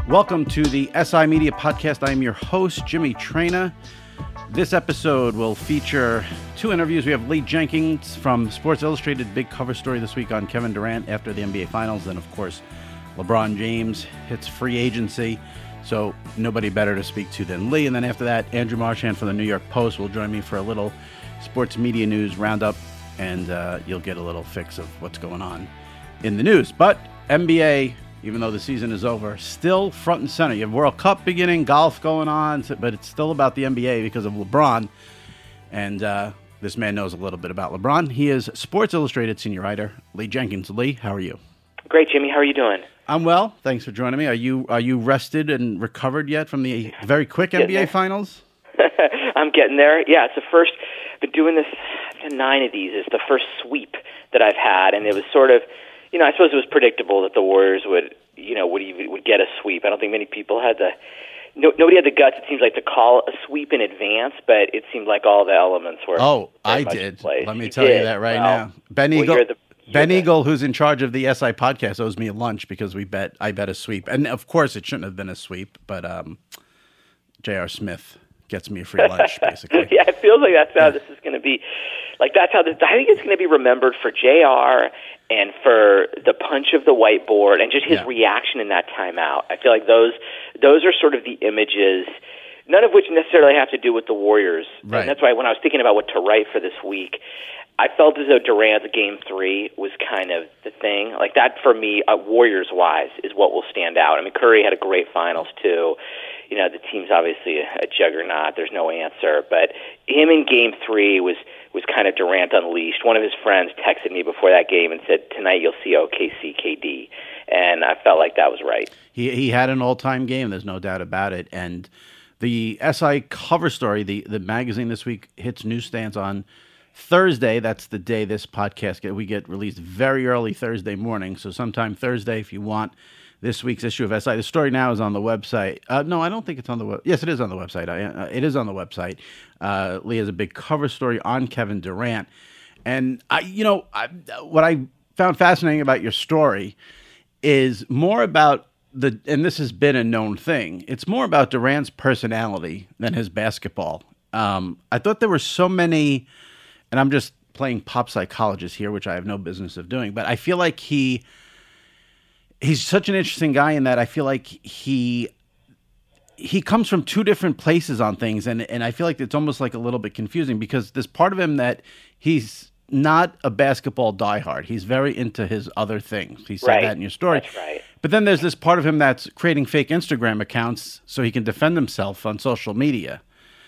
Welcome to the SI Media Podcast. I am your host, Jimmy Traina. This episode will feature two interviews. We have Lee Jenkins from Sports Illustrated, big cover story this week on Kevin Durant after the NBA Finals. Then, of course, LeBron James hits free agency, so nobody better to speak to than Lee. And then after that, Andrew Marchand from the New York Post will join me for a little sports media news roundup, and you'll get a little fix of what's going on in the news. But NBA, even though the season is over, still front and center. You have World Cup beginning, golf going on, but it's still about the NBA because of LeBron. And this man knows a little bit about LeBron. He is Sports Illustrated senior writer, Lee Jenkins. Lee, how are you? Great, Jimmy. How are you doing? I'm well. Thanks for joining me. Are you rested and recovered yet from the very quick NBA Finals? I'm getting there. Yeah, it's the first. Been doing this. I've done 9 of these. It's the first sweep that I've had, and it was sort of, I suppose it was predictable that the Warriors would get a sweep. I don't think many people had nobody had the guts, it seems like, to call a sweep in advance, but it seemed like all the elements were. Oh, I did. Let me tell you that right now. Ben Eagle, who's in charge of the SI podcast, owes me a lunch because I bet a sweep. And of course it shouldn't have been a sweep, but J.R. Smith gets me a free lunch, basically. Yeah, it feels like that's how this is going to be. Like I think it's going to be remembered for JR and for the punch of the whiteboard and just his reaction in that timeout. I feel like those are sort of the images, none of which necessarily have to do with the Warriors. Right. And that's why when I was thinking about what to write for this week, I felt as though Durant's Game 3 was kind of the thing. Like that, for me, Warriors-wise, is what will stand out. I mean, Curry had a great finals, too. The team's obviously a juggernaut. There's no answer. But him in Game 3 was kind of Durant unleashed. One of his friends texted me before that game and said, tonight you'll see OKC KD. And I felt like that was right. He had an all-time game. There's no doubt about it. And the SI cover story, the magazine this week, hits newsstands on Thursday. That's the day this podcast we get released very early Thursday morning. So sometime Thursday, if you want this week's issue of SI. The story now is on the website. No, I don't think it's on the web. Yes, it is on the website. It is on the website. Lee has a big cover story on Kevin Durant. And what I found fascinating about your story is more about and this has been a known thing, it's more about Durant's personality than his basketball. I thought there were so many, and I'm just playing pop psychologist here, which I have no business of doing, but I feel like he's such an interesting guy in that I feel like he comes from two different places on things, and I feel like it's almost like a little bit confusing because there's part of him that he's not a basketball diehard. He's very into his other things. He said that in your story. That's right. But then there's this part of him that's creating fake Instagram accounts so he can defend himself on social media.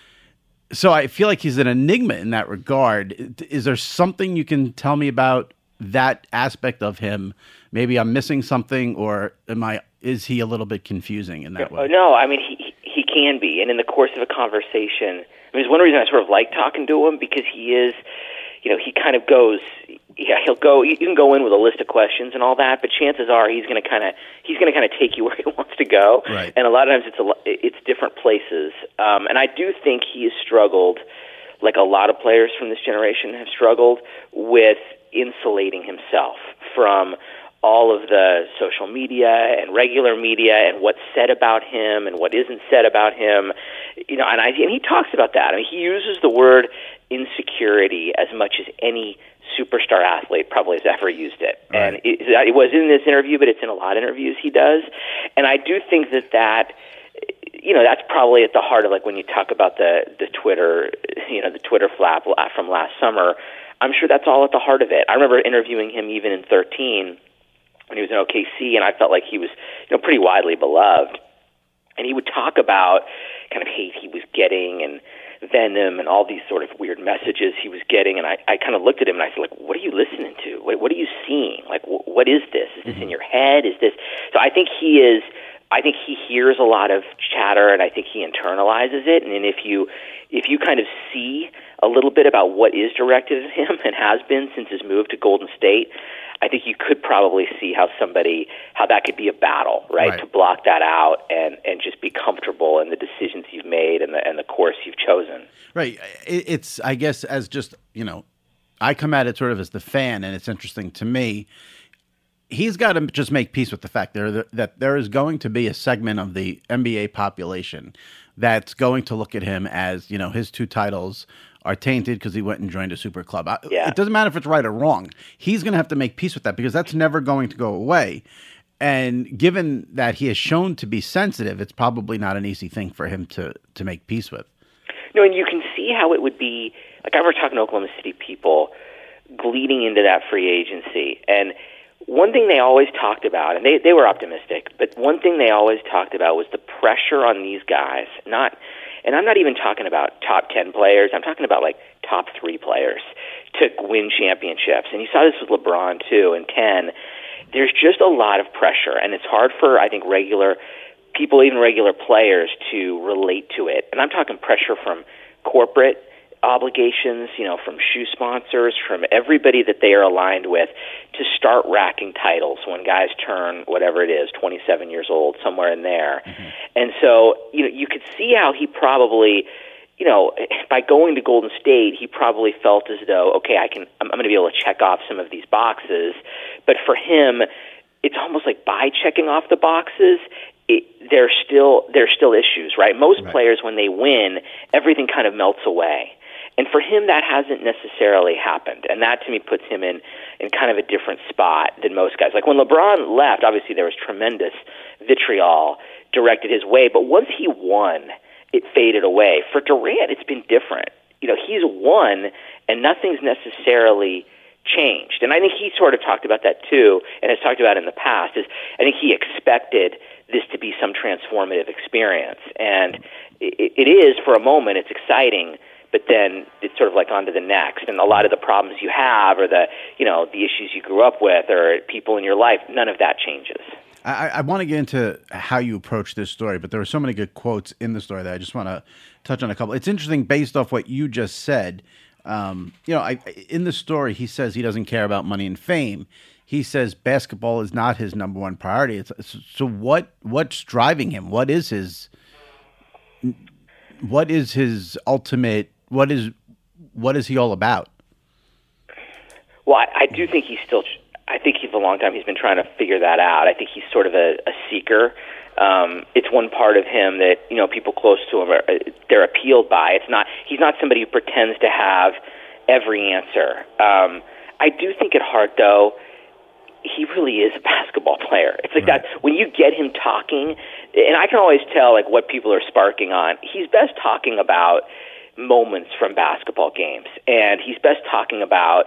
So I feel like he's an enigma in that regard. Is there something you can tell me about that aspect of him? Maybe I'm missing something, or is he a little bit confusing in that way? No, I mean, he can be. And in the course of a conversation, it's one reason I sort of like talking to him, because he is, he kind of goes, he'll go, you can go in with a list of questions and all that, but chances are he's going to kind of take you where he wants to go. Right. And a lot of times it's different places. And I do think he has struggled, like a lot of players from this generation have struggled, with insulating himself from all of the social media and regular media and what's said about him and what isn't said about him, and he talks about that. I mean, he uses the word insecurity as much as any superstar athlete probably has ever used it. Right. And it was in this interview, but it's in a lot of interviews he does. And I do think that that's probably at the heart of, like, when you talk about the Twitter, the Twitter flap from last summer. I'm sure that's all at the heart of it. I remember interviewing him even in 2013 when he was in OKC, and I felt like he was, pretty widely beloved. And he would talk about kind of hate he was getting and venom and all these sort of weird messages he was getting. And I kind of looked at him and I said, like, what are you listening to? What are you seeing? Like, what is this? Is this in your head? Is this? So I think he hears a lot of chatter, and I think he internalizes it. And if you kind of see a little bit about what is directed at him and has been since his move to Golden State, I think you could probably see how that could be a battle, right? To block that out and just be comfortable in the decisions you've made and the course you've chosen. Right. It's, I guess, as just, I come at it sort of as the fan, and it's interesting to me. he's got to just make peace with the fact that there is going to be a segment of the NBA population that's going to look at him as, his 2 titles are tainted because he went and joined a super club. It doesn't matter if it's right or wrong. He's going to have to make peace with that because that's never going to go away. And given that he has shown to be sensitive, it's probably not an easy thing for him to make peace with. No, and you can see how it would be. Like, I remember talking to Oklahoma City people leading into that free agency. And one thing they always talked about, and they were optimistic, but one thing they always talked about was the pressure on these guys. And I'm not even talking about top 10 players. I'm talking about, like, top 3 players to win championships. And you saw this with LeBron, too, in 10. There's just a lot of pressure, and it's hard for, I think, regular people, even regular players, to relate to it. And I'm talking pressure from corporate obligations, from shoe sponsors, from everybody that they are aligned with to start racking titles when guys turn, whatever it is, 27 years old, somewhere in there. Mm-hmm. And so, you could see how he probably, by going to Golden State, he probably felt as though, okay, I'm going to be able to check off some of these boxes. But for him, it's almost like by checking off the boxes, there's still issues, right? Most players, when they win, everything kind of melts away. And for him, that hasn't necessarily happened. And that, to me, puts him in kind of a different spot than most guys. Like when LeBron left, obviously there was tremendous vitriol directed his way. But once he won, it faded away. For Durant, it's been different. He's won, and nothing's necessarily changed. And I think he sort of talked about that too, and has talked about it in the past, is I think he expected this to be some transformative experience. And it is for a moment, it's exciting, but then it's sort of like on to the next. And a lot of the problems you have or the issues you grew up with or people in your life, none of that changes. I want to get into how you approach this story, but there are so many good quotes in the story that I just want to touch on a couple. It's interesting based off what you just said. In the story, he says he doesn't care about money and fame. He says basketball is not his number one priority. So what's driving him? What is his ultimate? What is he all about? Well, I do think I think for a long time he's been trying to figure that out. I think he's sort of a seeker. It's one part of him that people close to him they're appealed by. He's not somebody who pretends to have every answer. I do think at heart, though, he really is a basketball player. It's like that when you get him talking, and I can always tell like what people are sparking on. He's best talking about moments from basketball games, and he's best talking about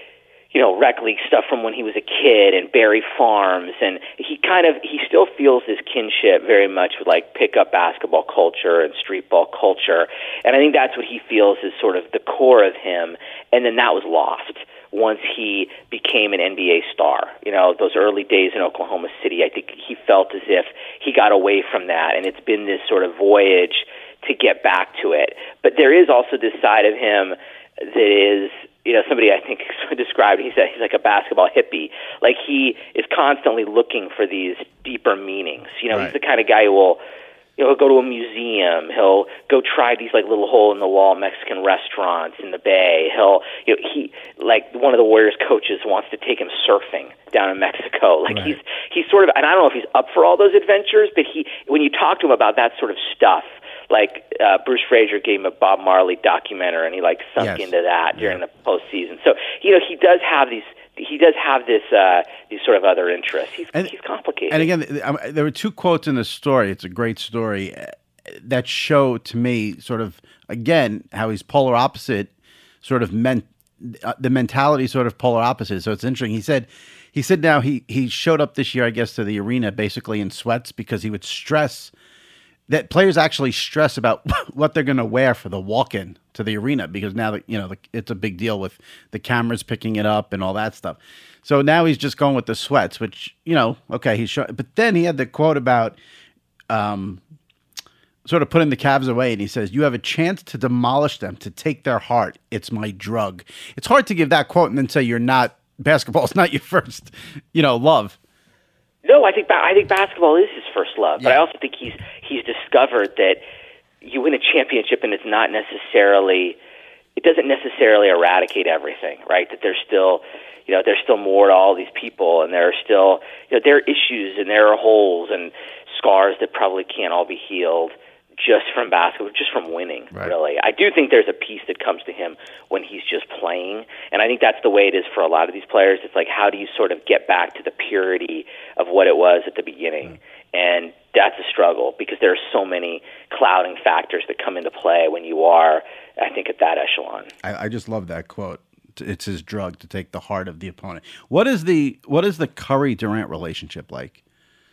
rec league stuff from when he was a kid and Berry Farms, and he still feels this kinship very much with like pickup basketball culture and street ball culture, and I think that's what he feels is sort of the core of him, and then that was lost once he became an NBA star. Those early days in Oklahoma City, I think he felt as if he got away from that, and it's been this sort of voyage to get back to it. But there is also this side of him that is, somebody I think described, he said he's like a basketball hippie. Like he is constantly looking for these deeper meanings. He's the kind of guy who will, he'll go to a museum. He'll go try these like little hole-in-the-wall Mexican restaurants in the Bay. He like one of the Warriors coaches wants to take him surfing down in Mexico. Like he's sort of, and I don't know if he's up for all those adventures, but when you talk to him about that sort of stuff, like Bruce Frazier gave him a Bob Marley documentary, and he like sunk into that during the postseason. So he does have these. He does have this these sort of other interests. He's complicated. And again, there were 2 quotes in the story. It's a great story that show to me sort of again how he's polar opposite. Sort of the mentality sort of polar opposite. So it's interesting. He said now he showed up this year, I guess, to the arena basically in sweats because he would stress. That players actually stress about what they're going to wear for the walk-in to the arena because now that it's a big deal with the cameras picking it up and all that stuff. So now he's just going with the sweats, which okay, he's showing. But then he had the quote about sort of putting the Cavs away, and he says, "You have a chance to demolish them, to take their heart. It's my drug." It's hard to give that quote and then say you're not basketball. It's not your first love. No, I think basketball is his first love, but I also think he's discovered that you win a championship and it doesn't necessarily eradicate everything, right? That there's still, there's still more to all these people, and there are still, there are issues and there are holes and scars that probably can't all be healed just from basketball, just from winning, right. Really. I do think there's a piece that comes to him when he's just playing, and I think that's the way it is for a lot of these players. It's like, how do you sort of get back to the purity of what it was at the beginning? And that's a struggle because there are so many clouding factors that come into play when you are, I think, at that echelon. I just love that quote. It's his drug to take the heart of the opponent. What is the Curry-Durant relationship like?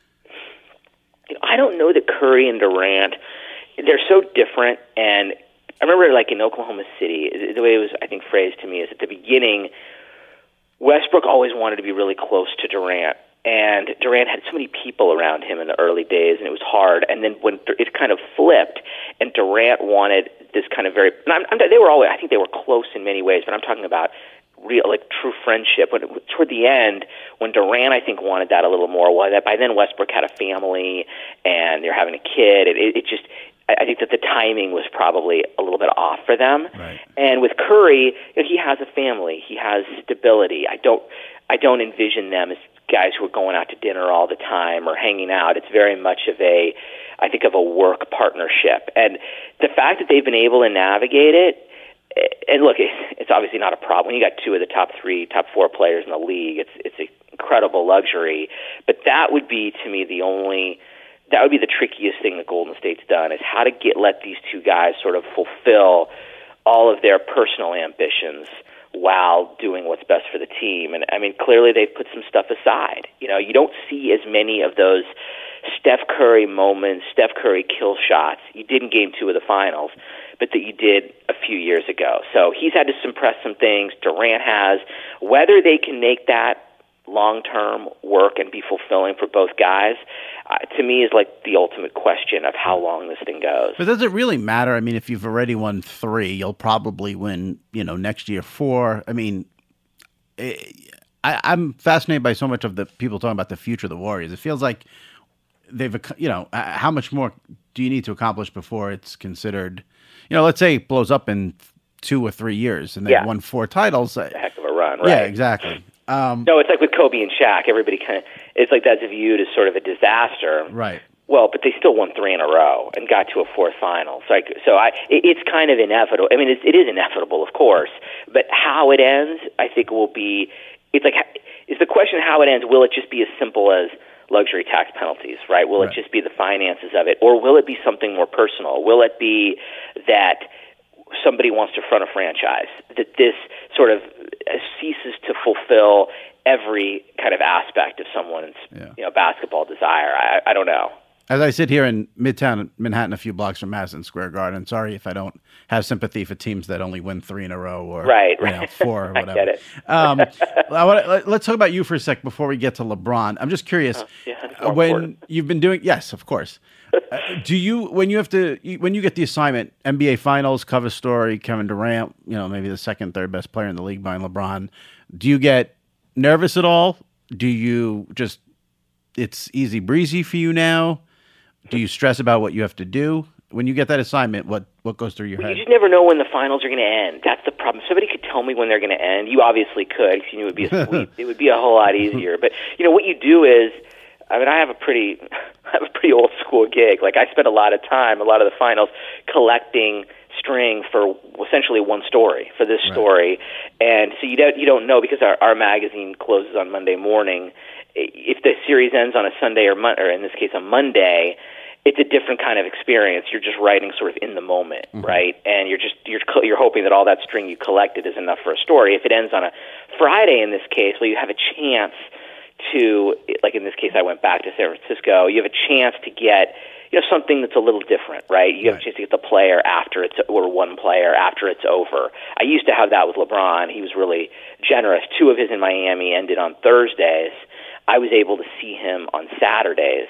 I don't know that Curry and Durant, they're so different. And I remember, like, in Oklahoma City, the way it was, I think, phrased to me is at the beginning, Westbrook always wanted to be really close to Durant. And Durant had so many people around him in the early days, and it was hard. And then when it kind of flipped, and Durant wanted this kind of very, they were always, I think they were close in many ways, but I'm talking about real, like, true friendship. Toward the end, when Durant, I think, wanted that a little more, well, that by then Westbrook had a family, and they're having a kid. It just, I think that the timing was probably a little bit off for them. Right. And with Curry, he has a family, he has stability. I don't envision them as guys who are going out to dinner all the time or hanging out. It's very much of a work partnership. And the fact that they've been able to navigate it, and look, it's obviously not a problem. When you got two of the top 4 players in the league, it's an incredible luxury. But that would be, to me, that would be the trickiest thing that Golden State's done, is how to let these two guys sort of fulfill all of their personal ambitions while doing what's best for the team. And, I mean, clearly they've put some stuff aside. You don't see as many of those Steph Curry moments, Steph Curry kill shots you did in Game 2 of the Finals, but that you did a few years ago. So he's had to suppress some things. Durant has. Whether they can make that long-term work and be fulfilling for both guys, to me, is like the ultimate question of how long this thing goes. But does it really matter? I mean, if you've already won 3, you'll probably win, next year 4. I mean, I'm fascinated by so much of the people talking about the future of the Warriors. It feels like they've, how much more do you need to accomplish before it's considered, let's say it blows up in 2 or 3 years and they've won 4 titles. It's a heck of a run, right? Yeah, exactly. No, it's like with Kobe and Shaq. Everybody it's like that's viewed as sort of a disaster. Right. Well, but they still won 3 in a row and got to a 4th final. It's kind of inevitable. I mean, it is inevitable, of course. But how it ends, I think, will be. It's like, is the question how it ends? Will it just be as simple as luxury tax penalties? Right? Will it just be the finances of it, or will it be something more personal? Will it be that somebody wants to front a franchise, that this sort of ceases to fulfill every kind of aspect of someone's basketball desire? I don't know. As I sit here in Midtown Manhattan, a few blocks from Madison Square Garden, sorry if I don't have sympathy for teams that only win 3 in a row or 4 or whatever. I get it. Let's talk about you for a sec before we get to LeBron. I'm just curious, when you've been doing, yes, of course. When you get the assignment, NBA Finals, cover story, Kevin Durant, maybe the 2nd, 3rd best player in the league behind LeBron, do you get nervous at all? Do you just, it's easy breezy for you now? Do you stress about what you have to do? When you get that assignment, what goes through your head? You just never know when the finals are going to end. That's the problem. If somebody could tell me when they're going to end, you obviously could, because it would be a sweep. It would be a whole lot easier. But what you do is, I mean, I have a pretty old school gig. Like, I spent a lot of time, a lot of the finals, collecting string for essentially one story, for this story. And so you don't know, because our magazine closes on Monday morning. If the series ends on a Sunday or in this case a Monday, it's a different kind of experience. You're just writing sort of in the moment, right? And you're hoping that all that string you collected is enough for a story. If it ends on a Friday in this case, well, you have a chance to, like in this case, I went back to San Francisco. You have a chance to get something that's a little different, right? You have a chance to get the player or one player after it's over. I used to have that with LeBron. He was really generous. 2 of his in Miami ended on Thursdays. I was able to see him on Saturdays.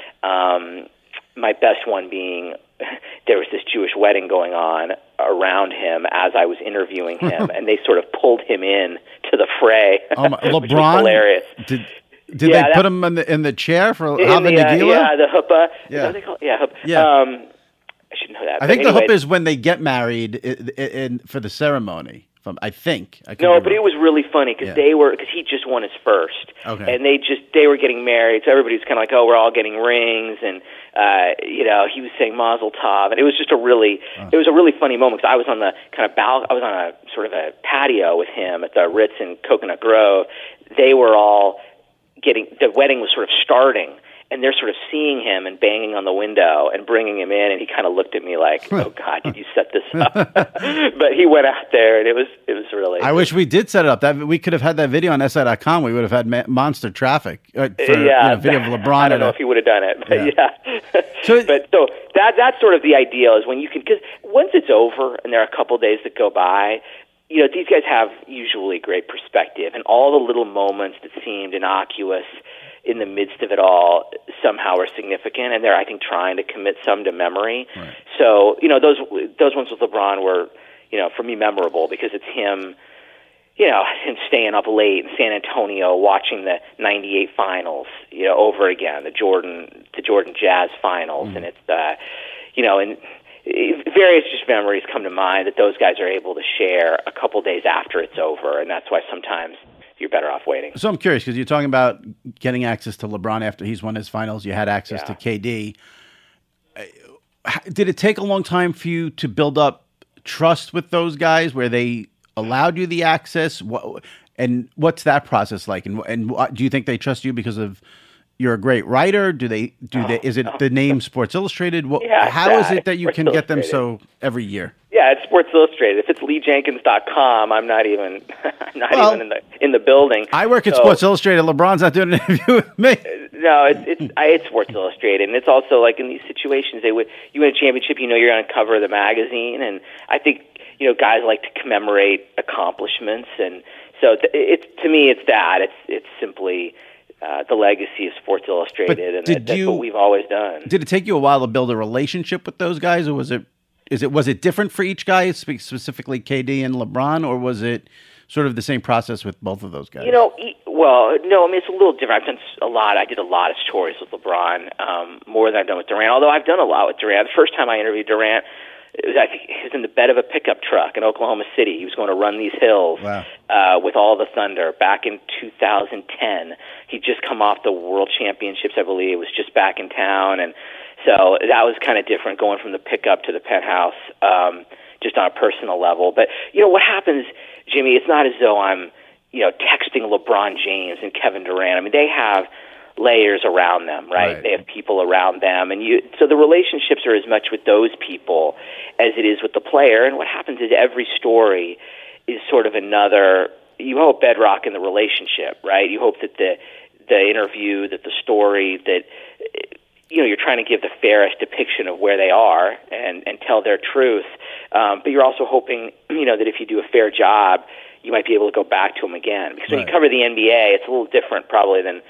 My best one being, there was this Jewish wedding going on around him as I was interviewing him, and they sort of pulled him in to the fray. LeBron? Which was hilarious. Did they put him in the chair for Hava Nagila? Yeah, the huppah. Yeah. Is that what they call it? Yeah, huppah. Yeah. I should know that. I think the huppah is when they get married for the ceremony. I think. No, but it was really funny because he just won his first. Okay. And they were getting married, so everybody was kind of like, oh, we're all getting rings, and he was saying Mazel Tov, and it was just a really funny moment because I was on the I was on a sort of a patio with him at the Ritz in Coconut Grove. They were all the wedding was sort of starting, and they're sort of seeing him and banging on the window and bringing him in, and he kind of looked at me like, oh, God, did you set this up? But he went out there, and it was really... I wish we did set it up. We could have had that video on SI.com. We would have had monster traffic for video of LeBron. I don't know if he would have done it, but so that's sort of the ideal is when you can... Because once it's over and there are a couple days that go by, these guys have usually great perspective, and all the little moments that seemed innocuous in the midst of it all somehow are significant, and they're, I think, trying to commit some to memory. Right. So, those ones with LeBron were, for me, memorable because it's him, him staying up late in San Antonio watching the '98 finals, over again, the Jordan Jazz finals, and it's, and various just memories come to mind that those guys are able to share a couple days after it's over, and that's why sometimes you're better off waiting. So I'm curious because you're talking about getting access to LeBron after he's won his finals. You had access to KD. Did it take a long time for you to build up trust with those guys where they allowed you the access? And what's that process like? And do you think they trust you because of you're a great writer? Is it the name Sports Illustrated? How is it that you can get them so every year? Yeah, it's Sports Illustrated. If it's LeeJenkins.com, I'm not even even in the building. I work at Sports Illustrated. LeBron's not doing an interview with me. No, it's Sports Illustrated, and it's also like in these situations, you win a championship, you're going to cover the magazine, and I think guys like to commemorate accomplishments, and so to me it's that it's simply. The legacy of Sports Illustrated, and that's what we've always done. Did it take you a while to build a relationship with those guys, or was it different for each guy, specifically KD and LeBron, or was it sort of the same process with both of those guys? No. I mean, it's a little different. I've done a lot. I did a lot of stories with LeBron, more than I've done with Durant. Although I've done a lot with Durant. The first time I interviewed Durant, I think he was in the bed of a pickup truck in Oklahoma City. He was going to run these hills with all the Thunder back in 2010. He'd just come off the World Championships, I believe. Was just back in town, and so that was kind of different going from the pickup to the penthouse, just on a personal level. But what happens, Jimmy? It's not as though I'm texting LeBron James and Kevin Durant. I mean, they have layers around them, right? They have people around them, and so the relationships are as much with those people as it is with the player. And what happens is every story is sort of another. You hope bedrock in the relationship, right? You hope that the interview, that the story, that you're trying to give the fairest depiction of where they are and tell their truth. But you're also hoping that if you do a fair job, you might be able to go back to them again. Because when you cover the NBA, it's a little different probably than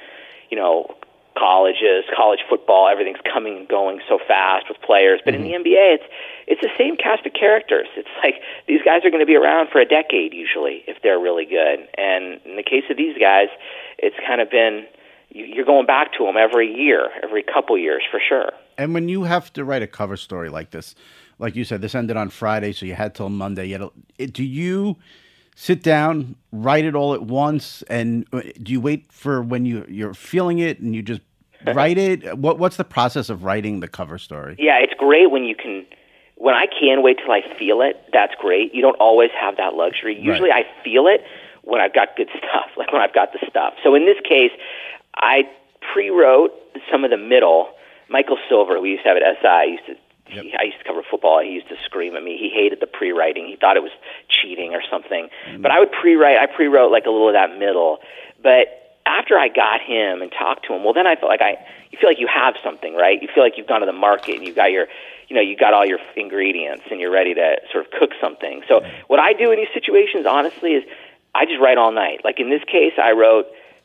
colleges, college football, everything's coming and going so fast with players. But in the NBA, it's the same cast of characters. It's like these guys are going to be around for a decade usually if they're really good. And in the case of these guys, it's kind of been you're going back to them every year, every couple years for sure. And when you have to write a cover story like this, like you said, this ended on Friday, so you had till Monday. Do you sit down, write it all at once, and do you wait for when you're feeling it and you just write it? What's the process of writing the cover story? Yeah, it's great when you can. When I can wait till I feel it, that's great. You don't always have that luxury. Usually I feel it when I've got good stuff, like when I've got the stuff. So in this case, I pre-wrote some of the middle. Michael Silver, who we used to have at SI, I used to cover football. He used to scream at me. He hated the pre-writing. He thought it was cheating or something. But I would pre-write. I pre-wrote like a little of that middle. But after I got him and talked to him, well, then I felt like you feel like you have something, right? You feel like you've gone to the market and you've got you got all your ingredients and you're ready to sort of cook something. So what I do in these situations, honestly, is I just write all night. Like in this case, I wrote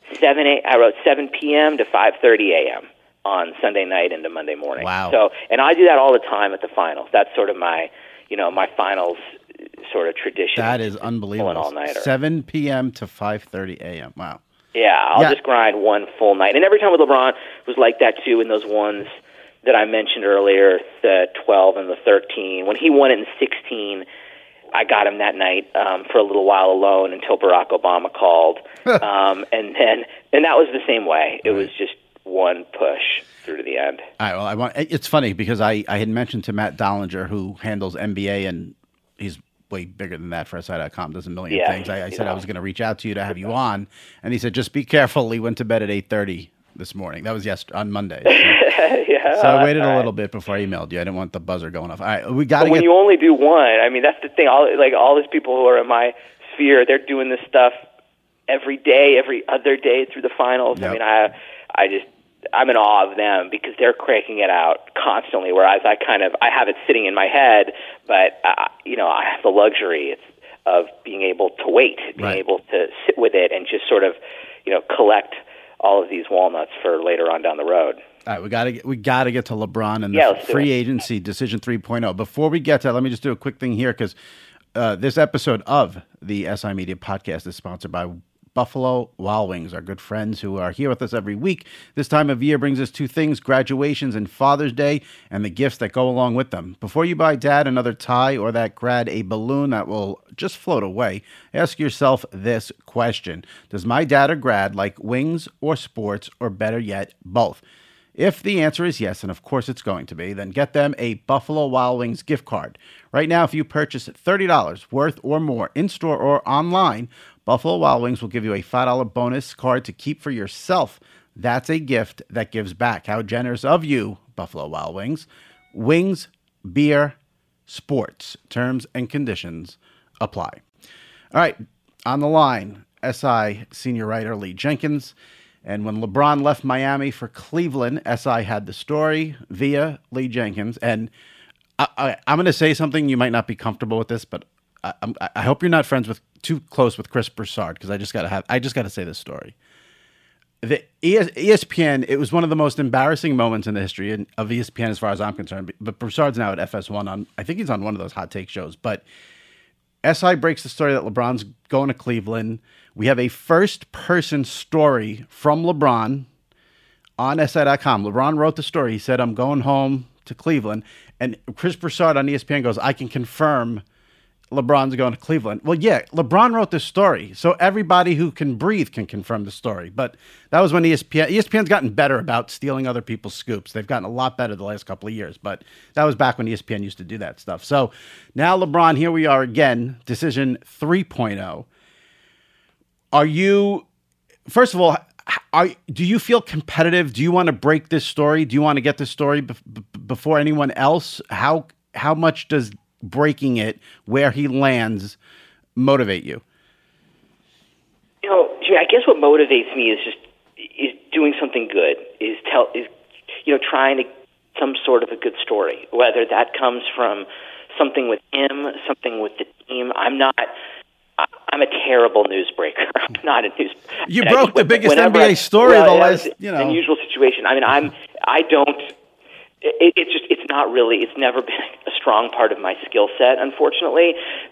7 p.m. to 5:30 a.m. on Sunday night into Monday morning. Wow. So, and I do that all the time at the finals. That's sort of my finals sort of tradition. That is unbelievable. All-nighter. 7 p.m. to 5:30 a.m. Wow. Yeah, I'll just grind one full night. And every time with LeBron was like that too in those ones that I mentioned earlier, the 12 and the 13. When he won it in 16, I got him that night for a little while alone until Barack Obama called, and that was the same way. It was just one push through to the end. All right, well, it's funny because I had mentioned to Matt Dollinger, who handles NBA, and he's way bigger than that for SI.com, does a million things. I said I was going to reach out to you to have you on, and he said, just be careful. He went to bed at 8:30 this morning. That was on Monday. So, so I waited a little bit before I emailed you. I didn't want the buzzer going off. All right, we got to. When you only do one, I mean, that's the thing. All these people who are in my sphere, they're doing this stuff every day, every other day through the finals. Yep. I mean, I'm in awe of them because they're cranking it out constantly, whereas I have it sitting in my head, but I have the luxury of being able to wait, being able to sit with it and just sort of, collect all of these walnuts for later on down the road. All right, we gotta get to LeBron and the free agency decision 3.0. Before we get to that, let me just do a quick thing here because this episode of the SI Media Podcast is sponsored by Buffalo Wild Wings, our good friends who are here with us every week. This time of year brings us two things: graduations and Father's Day, and the gifts that go along with them. Before you buy Dad another tie or that grad a balloon that will just float away, ask yourself this question: does my dad or grad like wings or sports, or better yet, both? If the answer is yes, and of course it's going to be, then get them a Buffalo Wild Wings gift card. Right now, if you purchase $30 worth or more in-store or online, Buffalo Wild Wings will give you a $5 bonus card to keep for yourself. That's a gift that gives back. How generous of you, Buffalo Wild Wings. Wings, beer, sports. Terms and conditions apply. All right, on the line, SI senior writer Lee Jenkins. And when LeBron left Miami for Cleveland, SI had the story via Lee Jenkins. And I'm going to say something, you might not be comfortable with this, but I hope you're not too close with Chris Broussard, because I just got to say this story. The ESPN, it was one of the most embarrassing moments in the history of ESPN as far as I'm concerned. But Broussard's now at FS1 I think he's on one of those hot take shows. But SI breaks the story that LeBron's going to Cleveland. We have a first-person story from LeBron on SI.com. LeBron wrote the story. He said, I'm going home to Cleveland. And Chris Broussard on ESPN goes, I can confirm LeBron's going to Cleveland. Well, yeah, LeBron wrote this story, so everybody who can breathe can confirm the story. But that was when ESPN's gotten better about stealing other people's scoops. They've gotten a lot better the last couple of years, but that was back when ESPN used to do that stuff. So now LeBron, here we are again, decision 3.0. First of all, do you feel competitive? Do you want to break this story? Do you want to get this story before anyone else? How much does breaking it, where he lands, motivate you? Jimmy, I guess what motivates me is doing something good, is trying to some sort of a good story, whether that comes from something with him, something with the team. I'm a terrible newsbreaker. I'm not a news. You broke the biggest NBA story of the last, unusual situation. I mean, I don't. It's not really. It's never been a strong part of my skill set, unfortunately.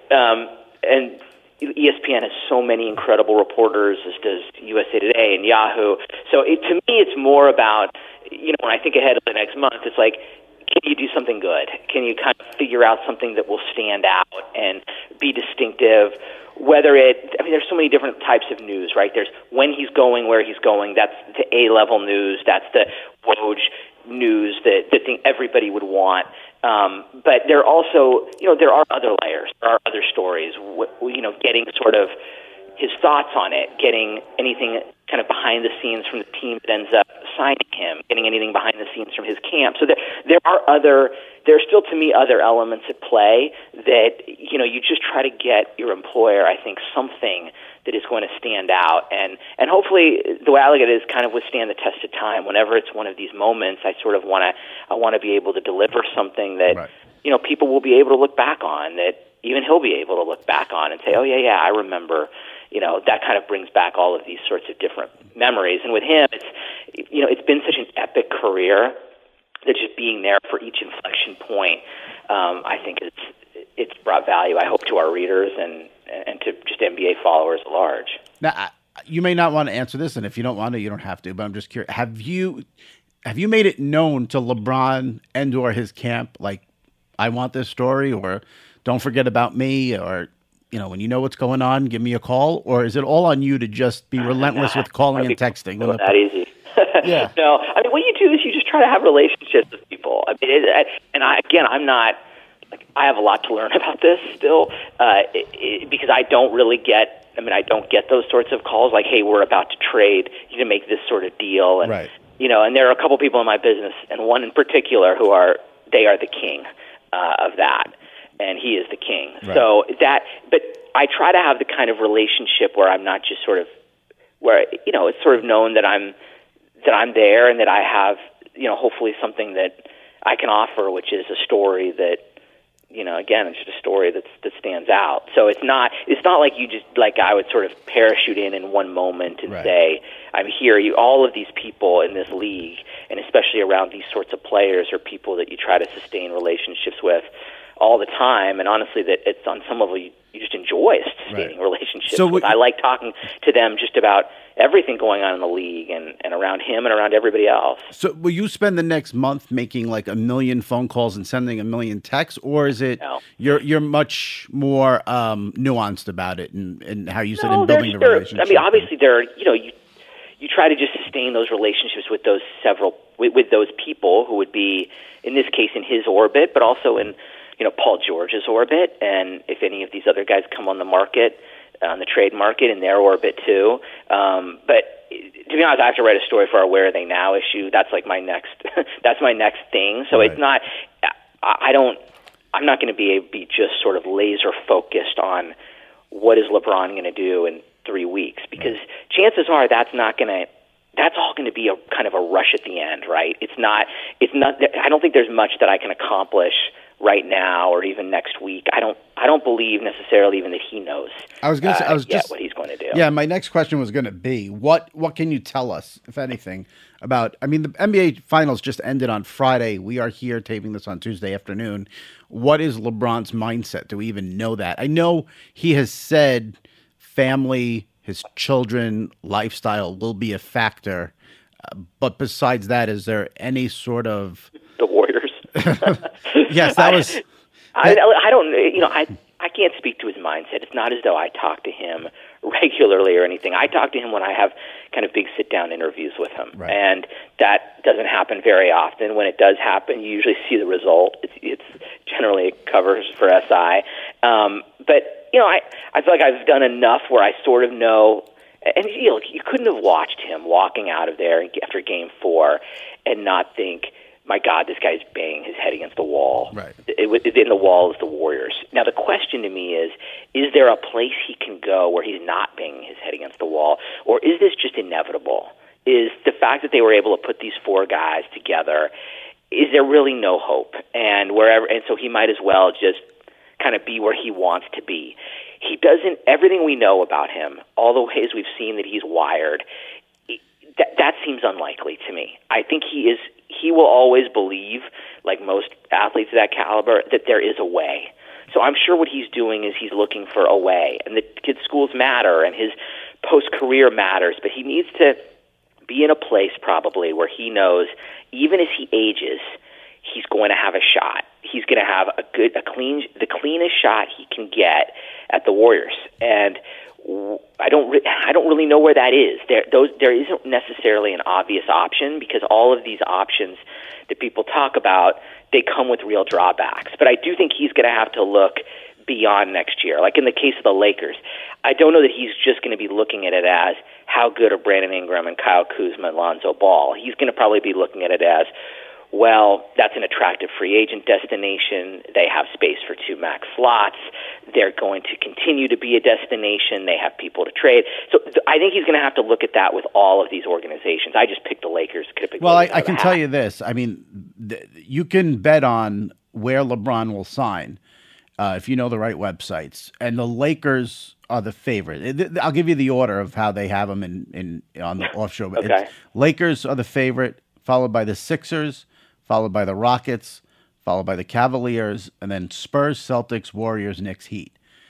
And ESPN has so many incredible reporters, as does USA Today and Yahoo. So to me, it's more about, when I think ahead of the next month, it's like, can you do something good? Can you kind of figure out something that will stand out and be distinctive? There's so many different types of news, right? There's when he's going, where he's going. That's the A-level news. That's the Woj news that thing everybody would want. But there are also, there are other layers. There are other stories. Getting sort of his thoughts on it, getting anything kind of behind the scenes from the team that ends up signing him, getting anything behind the scenes from his camp. So there are still, to me, other elements at play that, you just try to get your employer, I think, something that is going to stand out. And hopefully, the way I look at it is kind of withstand the test of time. Whenever it's one of these moments, I sort of want to be able to deliver something that, right, people will be able to look back on, that even he'll be able to look back on and say, oh, yeah, I remember. That kind of brings back all of these sorts of different memories. And with him, it's been such an epic career that just being there for each inflection point, I think it's brought value, I hope, to our readers and to just NBA followers at large. Now, you may not want to answer this, and if you don't want to, you don't have to, but I'm just curious. Have you made it known to LeBron and or his camp, like, I want this story, or don't forget about me, or when you know what's going on, give me a call? Or is it all on you to just be relentless with calling and texting? Not that easy. Yeah. No, I mean, what you do is you just try to have relationships with people. I mean, I'm not. I have a lot to learn about this still, because I don't really get. I mean, I don't get those sorts of calls like, "Hey, we're about to trade. You can make this sort of deal." And right. And there are a couple people in my business, and one in particular they are the king of that, and he is the king. Right. So but I try to have the kind of relationship where I'm not just sort of where it's sort of known that I'm there and that I have hopefully something that I can offer, which is a story that. Again, it's just a story that stands out. So it's not like you just like I would sort of parachute in one moment and right. say, I'm here. All of these people in this league, and especially around these sorts of players, are people that you try to sustain relationships with all the time. And honestly, that it's on some level you just enjoy sustaining right. relationships so with. I like talking to them just about everything going on in the league and around him and around everybody else. So will you spend the next month making like 1 million phone calls and sending 1 million texts, or is it you're much more nuanced about it and how you said in building the relationship? I mean, obviously you try to just sustain those relationships with those with those people who would be, in this case, in his orbit, but also in Paul George's orbit, and if any of these other guys come on the market, on the trade market, in their orbit too. But to be honest, I have to write a story for our Where Are They Now issue. That's like my next. That's my next thing. So right. It's not. I'm not going to be just sort of laser focused on what is LeBron going to do in 3 weeks, because chances are that's all going to be a kind of a rush at the end, right? It's not. I don't think there's much that I can accomplish right now or even next week. I don't believe necessarily even that he knows. I was going to say, what he's going to do. Yeah, my next question was going to be, what can you tell us, if anything, about? I mean, the NBA Finals just ended on Friday. We are here taping this on Tuesday afternoon. What is LeBron's mindset? Do we even know that? I know he has said family, his children, lifestyle will be a factor, but besides that, is there any sort of the Warriors? Yes, that was. I don't. I can't speak to his mindset. It's not as though I talk to him regularly or anything. I talk to him when I have kind of big sit-down interviews with him, right. And that doesn't happen very often. When it does happen, you usually see the result. It's generally covers for SI, but I feel like I've done enough where I sort of know. And you couldn't have watched him walking out of there after Game 4 and not think, my God, this guy's banging his head against the wall. Right. In the wall is the Warriors. Now, the question to me is there a place he can go where he's not banging his head against the wall? Or is this just inevitable? Is the fact that they were able to put these 4 guys together, is there really no hope? And so he might as well just kind of be where he wants to be. He doesn't, everything we know about him, all the ways we've seen that he's wired, that seems unlikely to me. I think he will always believe, like most athletes of that caliber, that there is a way. So I'm sure what he's doing is he's looking for a way. And the kid's schools matter, and his post-career matters, but he needs to be in a place probably where he knows, even as he ages, he's going to have a shot. He's going to have the cleanest shot he can get at the Warriors. And I don't really know where that is. There isn't necessarily an obvious option, because all of these options that people talk about, they come with real drawbacks. But I do think he's going to have to look beyond next year. Like in the case of the Lakers, I don't know that he's just going to be looking at it as how good are Brandon Ingram and Kyle Kuzma and Lonzo Ball. He's going to probably be looking at it as, well, that's an attractive free agent destination. They have space for 2 max slots. They're going to continue to be a destination. They have people to trade. So I think he's going to have to look at that with all of these organizations. I just picked the Lakers. Well, I can tell you this. I mean, you can bet on where LeBron will sign if you know the right websites. And the Lakers are the favorite. I'll give you the order of how they have them on the offshore. Okay. Lakers are the favorite, followed by the Sixers, followed by the Rockets, followed by the Cavaliers, and then Spurs, Celtics, Warriors, Knicks, Heat.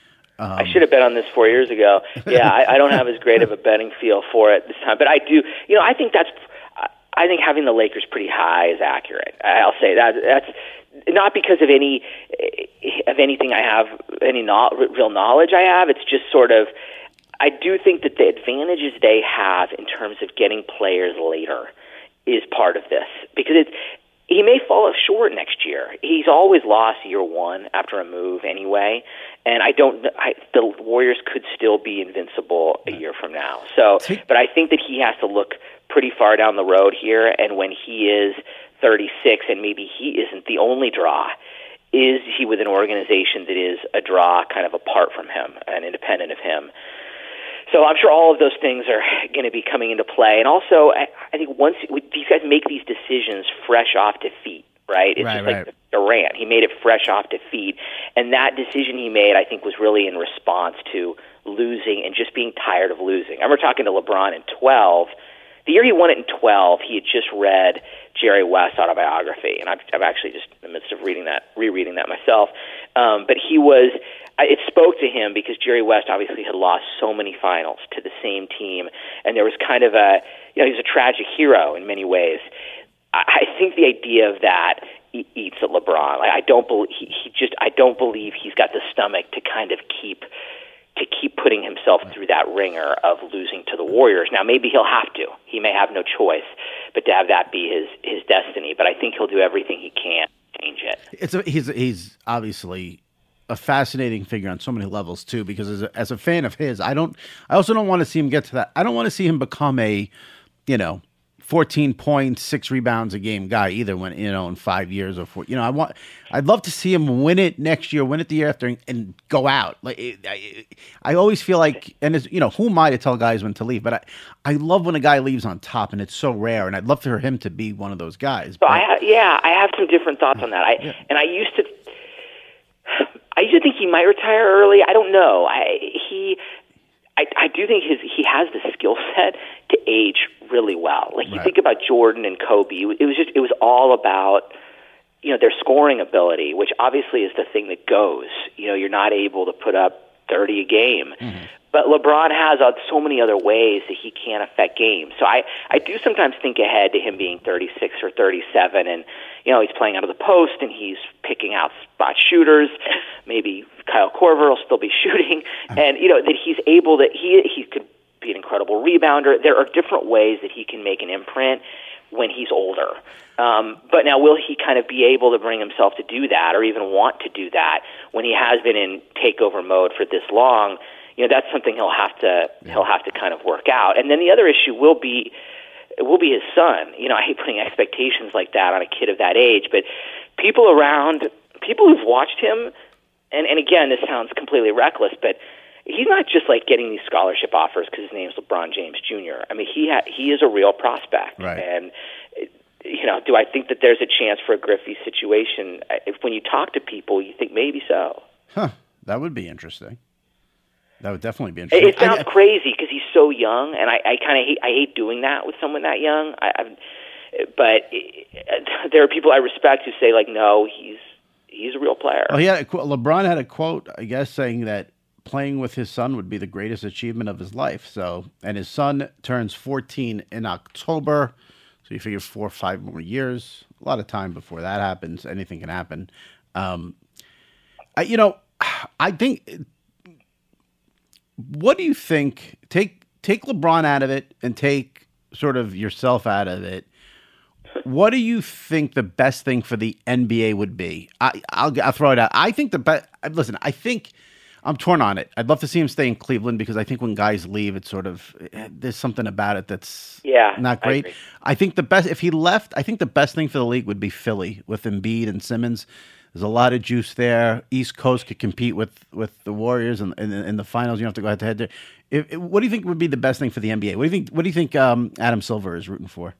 I should have bet on this 4 years ago. Yeah, I don't have as great of a betting feel for it this time, but I do. I think I think having the Lakers pretty high is accurate. I'll say that's not because of anything I have, any real knowledge I have. It's just sort of, I do think that the advantages they have in terms of getting players later is part of this, because he may fall short next year. He's always lost year one after a move anyway, and the Warriors could still be invincible a year from now. So, but I think that he has to look pretty far down the road here, and when he is 36, and maybe he isn't the only draw, is he with an organization that is a draw kind of apart from him and independent of him? So I'm sure all of those things are going to be coming into play. And also, I think once these guys make these decisions fresh off defeat, right? It's like Durant. He made it fresh off defeat. And that decision he made, I think, was really in response to losing and just being tired of losing. I remember talking to LeBron in 12. The year he won it in 12, he had just read Jerry West's autobiography. And I'm actually just in the midst of rereading that myself. But it spoke to him because Jerry West obviously had lost so many finals to the same team, and there was kind of he was a tragic hero in many ways. I think the idea of that eats at LeBron. I don't believe he's got the stomach to kind of keep putting himself through that ringer of losing to the Warriors. Now, maybe he'll have to. He may have no choice but to have that be his destiny. But I think he'll do everything he can to change it. He's obviously a fascinating figure on so many levels too, because as a fan of his, I also don't want to see him get to that. I don't want to see him become a, 14 points, 6 rebounds a game guy either when, in 5 years or 4. I'd love to see him win it next year, win it the year after, and go out. I always feel like, and it's, who am I to tell guys when to leave? But I love when a guy leaves on top, and it's so rare, and I'd love for him to be one of those guys. So I have some different thoughts on that. I used to think he might retire early. I don't know. I do think he has the skill set to age really well. You think about Jordan and Kobe. It was all about their scoring ability, which obviously is the thing that goes. You're not able to put up 30 a game. Mm-hmm. But LeBron has so many other ways that he can affect games. So I do sometimes think ahead to him being 36 or 37, and he's playing out of the post and he's picking out spot shooters. Maybe Kyle Korver will still be shooting, and that he's able to he could be an incredible rebounder. There are different ways that he can make an imprint when he's older. But now, will he kind of be able to bring himself to do that, or even want to do that when he has been in takeover mode for this long? That's something he'll have to kind of work out. And then the other issue will be his son. I hate putting expectations like that on a kid of that age, but people who've watched him, and again, this sounds completely reckless, but he's not just getting these scholarship offers because his name's LeBron James Jr. I mean, he is a real prospect, right. And do I think that there's a chance for a Griffey situation? When you talk to people, you think maybe so. That would be interesting. That would definitely be interesting. It sounds crazy because he's so young, and I kind of hate doing that with someone that young. But there are people I respect who say no, he's a real player. Well, LeBron had a quote, I guess, saying that playing with his son would be the greatest achievement of his life. So, and his son turns 14 in October, so you figure 4 or 5 more years. A lot of time before that happens. Anything can happen. I think. What do you think? Take LeBron out of it and take sort of yourself out of it. What do you think the best thing for the NBA would be? I'll throw it out. I think the best. Listen, I think I'm torn on it. I'd love to see him stay in Cleveland because I think when guys leave, it's sort of there's something about it that's not great. I think the best if he left. I think the best thing for the league would be Philly with Embiid and Simmons. There's a lot of juice there. East Coast could compete with the Warriors in the finals. You don't have to go head to head there. What do you think would be the best thing for the NBA? What do you think Adam Silver is rooting for?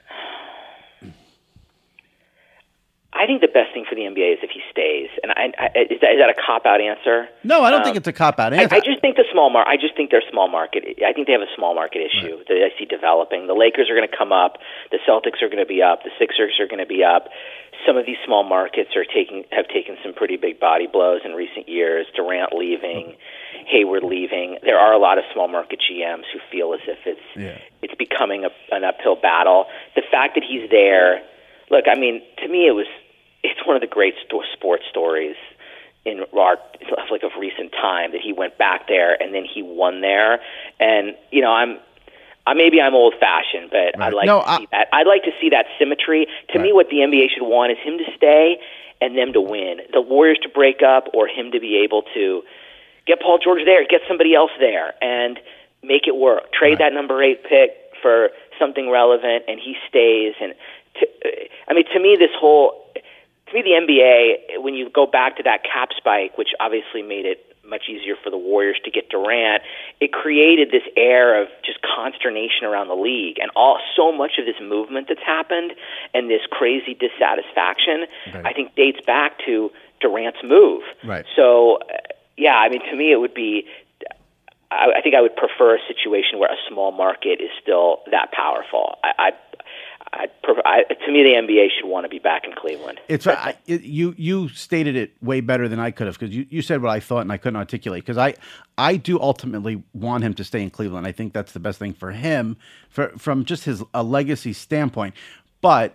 I think the best thing for the NBA is if he stays. And is that a cop-out answer? No, I don't think it's a cop-out answer. I just think I just think they're small market. I think they have a small market issue that I see developing. The Lakers are going to come up. The Celtics are going to be up. The Sixers are going to be up. Some of these small markets have taken some pretty big body blows in recent years. Durant leaving, Hayward leaving. There are a lot of small market GMs who feel as if it's becoming an uphill battle the fact that he's there. Look, I mean, to me, it's one of the great sports stories in our of recent time that he went back there and then he won there. And maybe I'm old fashioned, but right. I'd like to see that symmetry. To me, what the NBA should want is him to stay and them to win. The Warriors to break up, or him to be able to get Paul George there, get somebody else there, and make it work. Trade that number 8 pick for something relevant, and he stays. And to me, the NBA, when you go back to that cap spike, which obviously made it much easier for the Warriors to get Durant, it created this air of just consternation around the league, and so much of this movement that's happened and this crazy dissatisfaction, I think dates back to Durant's move. Right. So, to me, it would be. I think I would prefer a situation where a small market is still that powerful. To me, the NBA should want to be back in Cleveland. You stated it way better than I could have, because you said what I thought and I couldn't articulate. Because I do ultimately want him to stay in Cleveland. I think that's the best thing for him, from just a legacy standpoint. But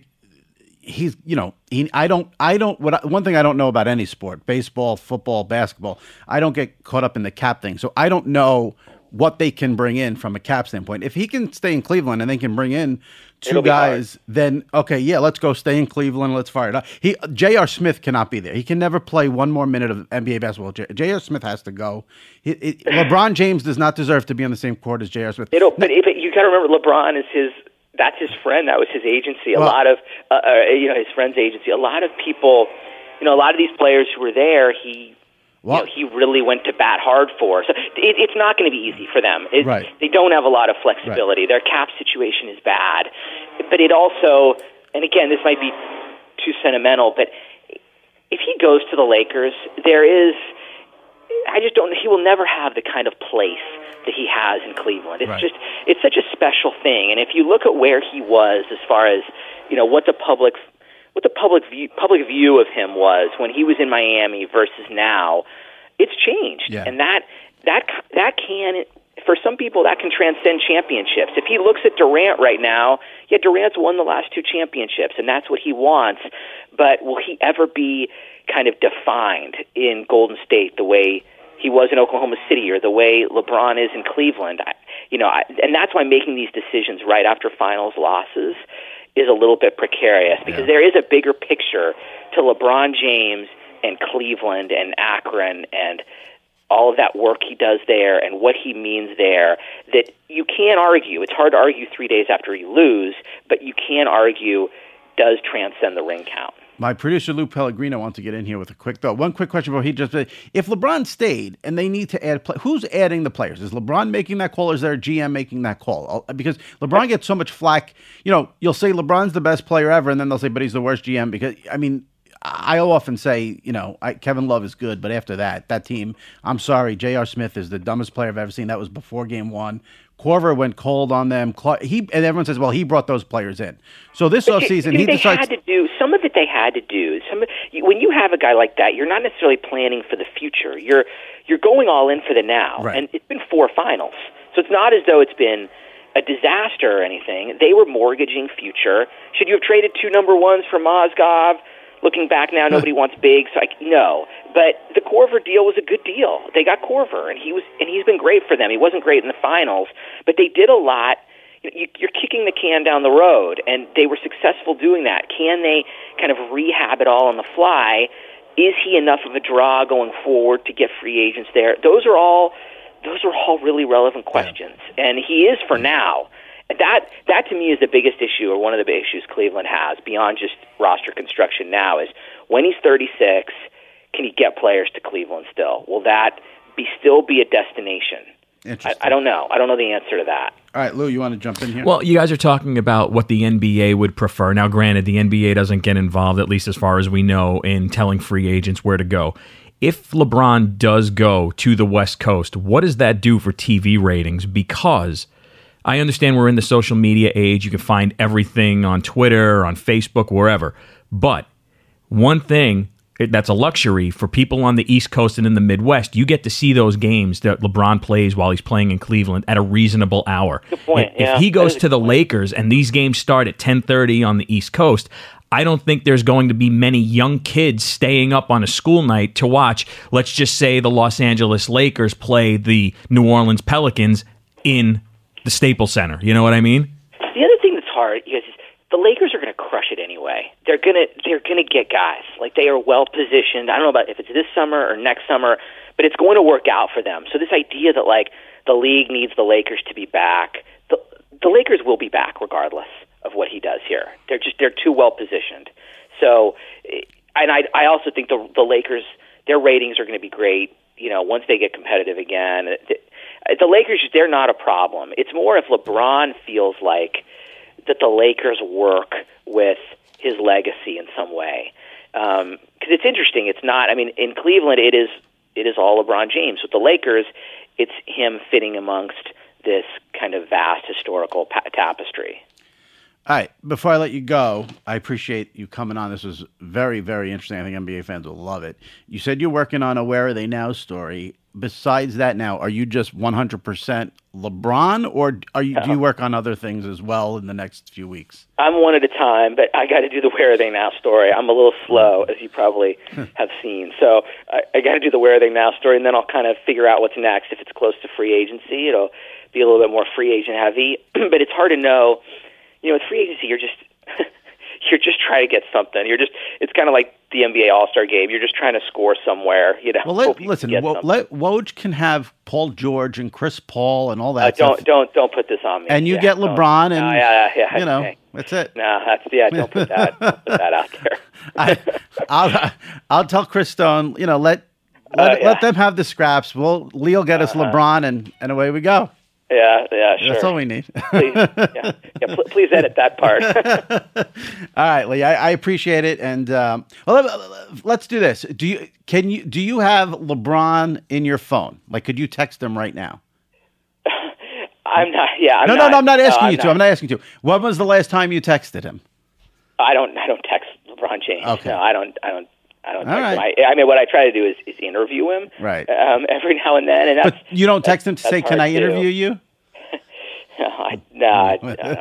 one thing I don't know about any sport, baseball, football, basketball, I don't get caught up in the cap thing. So I don't know what they can bring in from a cap standpoint. If he can stay in Cleveland and they can bring in two guys, then okay, let's go stay in Cleveland. Let's fire it up. J.R. Smith cannot be there. He can never play one more minute of NBA basketball. J.R. Smith has to go. LeBron James does not deserve to be on the same court as J.R. Smith. But you got to remember, LeBron is that's his friend. That was his agency. A lot of his friend's agency. A lot of people, a lot of these players who were there, he really went to bat hard for. So it's not going to be easy for them. They don't have a lot of flexibility. Right. Their cap situation is bad. But it also, and again, this might be too sentimental, but if he goes to the Lakers, he will never have the kind of place that he has in Cleveland. It's such a special thing. And if you look at where he was as far as, what the public view of him was when he was in Miami versus now, it's changed. Yeah. And that can, for some people, that can transcend championships. If he looks at Durant right now, Durant's won the last 2 championships, and that's what he wants. But will he ever be kind of defined in Golden State the way he was in Oklahoma City, or the way LeBron is in Cleveland? And that's why making these decisions right after finals losses is a little bit precarious, because there is a bigger picture to LeBron James and Cleveland and Akron and all of that work he does there and what he means there that you can't argue. It's hard to argue 3 days after you lose, but you can argue does transcend the ring count. My producer, Lou Pellegrino, wants to get in here with a quick thought. One quick question before if LeBron stayed and they need to add who's adding the players? Is LeBron making that call, or is there a GM making that call? Because LeBron gets so much flack. You'll say LeBron's the best player ever, and then they'll say, but he's the worst GM. Because, I'll often say, Kevin Love is good, but after that team, I'm sorry, J.R. Smith is the dumbest player I've ever seen. That was before Game 1. Korver went cold on them. And everyone says, well, he brought those players in. So this offseason, he decides had to do some of it. They had to do when you have a guy like that, you're not necessarily planning for the future. You're going all in for the now, right. And it's been 4 finals, so it's not as though it's been a disaster or anything. They were mortgaging future. Should you have traded 2 number 1s for Mozgov? Looking back now, nobody wants big, so no. But the Korver deal was a good deal. They got Korver, and he's been great for them. He wasn't great in the finals, but they did a lot. You're kicking the can down the road, and they were successful doing that. Can they kind of rehab it all on the fly? Is he enough of a draw going forward to get free agents there? Those are all really relevant questions, and he is for now. That to me is the biggest issue, or one of the big issues Cleveland has beyond just roster construction now, is when he's 36, can he get players to Cleveland still? Will that still be a destination? I don't know. I don't know the answer to that. All right, Lou, you want to jump in here? Well, you guys are talking about what the NBA would prefer. Now, granted, the NBA doesn't get involved, at least as far as we know, in telling free agents where to go. If LeBron does go to the West Coast, what does that do for TV ratings? Because I understand we're in the social media age. You can find everything on Twitter, on Facebook, wherever. But one thing that's a luxury for people on the East Coast and in the Midwest. You get to see those games that LeBron plays while he's playing in Cleveland at a reasonable hour. Good point. If he goes to the Lakers and these games start at 10:30 on the East Coast, I don't think there's going to be many young kids staying up on a school night to watch, let's just say, the Los Angeles Lakers play the New Orleans Pelicans in the Staples Center. You know what I mean? The other thing that's hard is the Lakers are going to crush it anyway. They're gonna get guys. Like, they are well positioned. I don't know about if it's this summer or next summer, but it's going to work out for them. So this idea that like the league needs the Lakers to be back, the Lakers will be back regardless of what he does here. They're too well positioned. So, and I also think the Lakers, their ratings are going to be great. You know, once they get competitive again, the Lakers, they're not a problem. It's more if LeBron feels like that the Lakers work with his legacy in some way. Because it's interesting. It's not. I mean, in Cleveland, it is all LeBron James. With the Lakers, it's him fitting amongst this kind of vast historical tapestry. All right. Before I let you go, I appreciate you coming on. This was very, very interesting. I think NBA fans will love it. You said you're working on a Where Are They Now story. Besides that now, are you just 100% LeBron, or do you work on other things as well in the next few weeks? I'm one at a time, but I got to do the Where Are They Now story. I'm a little slow, as you probably have seen. So I got to do the Where Are They Now story, and then I'll kind of figure out what's next. If it's close to free agency, it'll be a little bit more free agent heavy. But it's hard to know. You know, with free agency, you're just trying to get something. It's kind of like the NBA All-Star game. You're just trying to score somewhere. You know. Well, listen. Woj can have Paul George and Chris Paul and all that. Don't put this on me. And you get LeBron, and yeah, you know, okay. That's it. No, don't put that. Don't put that out there. I'll tell Chris Stone. You know, let them have the scraps. Lee'll get us LeBron, and away we go. Yeah, sure. That's all we need. Please, please edit that part. All right, Lee, I appreciate it, and let's do this. Do you have LeBron in your phone? Like, could you text him right now? I'm not. Yeah. I'm not asking you to. I'm not asking you to. When was the last time you texted him? I don't text LeBron James. Okay. No, I don't text right. him. I mean, what I try to do is interview him. Right. Every now and then, and but you don't text him to say, "Can I interview you?" No.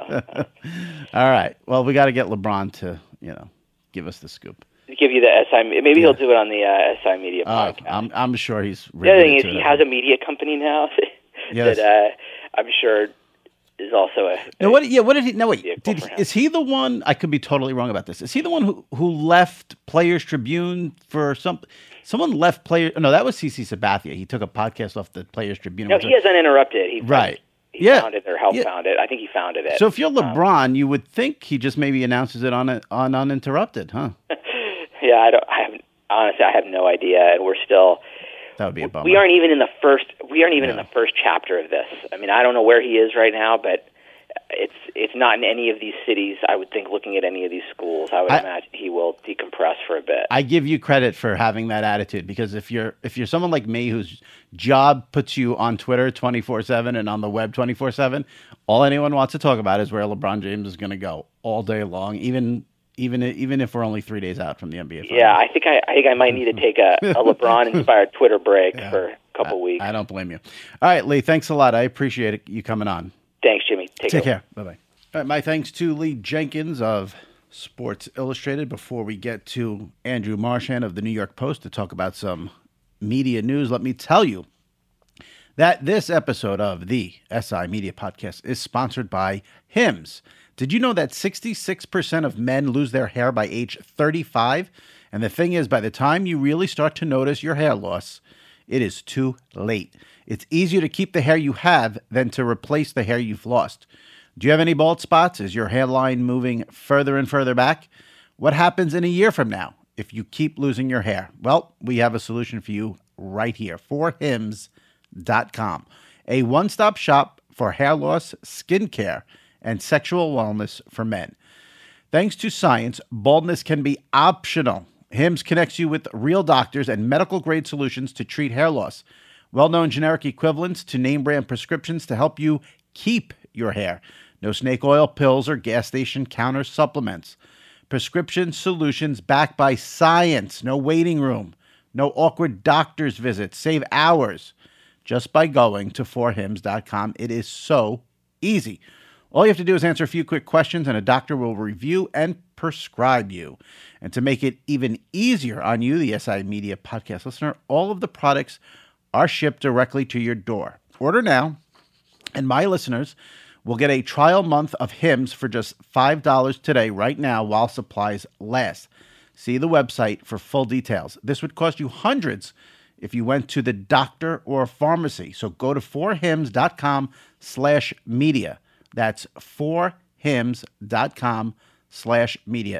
All right. Well, we got to get LeBron to give us the scoop. Give you the SI. Maybe he'll do it on the SI Media podcast. I'm sure he's. The other thing is he has a media company now that I'm sure is also a. Now, what did he? No, wait. Is he the one? I could be totally wrong about this. Is he the one who left Players Tribune for something? Someone left Players. No, that was CC Sabathia. He took a podcast off the Players Tribune. No, he has Uninterrupted. He founded or helped found it. I think he founded it. So if you're LeBron, you would think he just maybe announces it on Uninterrupted, huh? Yeah, honestly, I have no idea, and we're still. That would be a bummer. We aren't even in the first. In the first chapter of this. I mean, I don't know where he is right now, but it's not in any of these cities. I would think, looking at any of these schools, I would imagine he will decompress for a bit. I give you credit for having that attitude, because if you're someone like me whose job puts you on Twitter 24/7 and on the web 24/7, all anyone wants to talk about is where LeBron James is going to go all day long, even if we're only 3 days out from the NBA Finals. Yeah, I think I might need to take a LeBron-inspired Twitter break for a couple weeks. I don't blame you. All right, Lee, thanks a lot. I appreciate you coming on. Thanks, Jimmy. Take care. Bye-bye. All right, my thanks to Lee Jenkins of Sports Illustrated. Before we get to Andrew Marchand of the New York Post to talk about some media news, let me tell you that this episode of the SI Media Podcast is sponsored by Hims. Did you know that 66% of men lose their hair by age 35? And the thing is, by the time you really start to notice your hair loss, it is too late. It's easier to keep the hair you have than to replace the hair you've lost. Do you have any bald spots? Is your hairline moving further and further back? What happens in a year from now if you keep losing your hair? Well, we have a solution for you right here. ForHims.com, a one-stop shop for hair loss, skincare, and sexual wellness for men. Thanks to science, baldness can be optional. Hims connects you with real doctors and medical-grade solutions to treat hair loss. Well-known generic equivalents to name-brand prescriptions to help you keep your hair. No snake oil, pills, or gas station counter supplements. Prescription solutions backed by science. No waiting room. No awkward doctor's visits. Save hours just by going to 4hims.com. It is so easy. All you have to do is answer a few quick questions, and a doctor will review and prescribe you. And to make it even easier on you, the SI Media podcast listener, all of the products are shipped directly to your door. Order now, and my listeners will get a trial month of Hims for just $5 today, right now, while supplies last. See the website for full details. This would cost you hundreds if you went to the doctor or pharmacy. So go to 4hims.com/media. That's 4hims.com/media.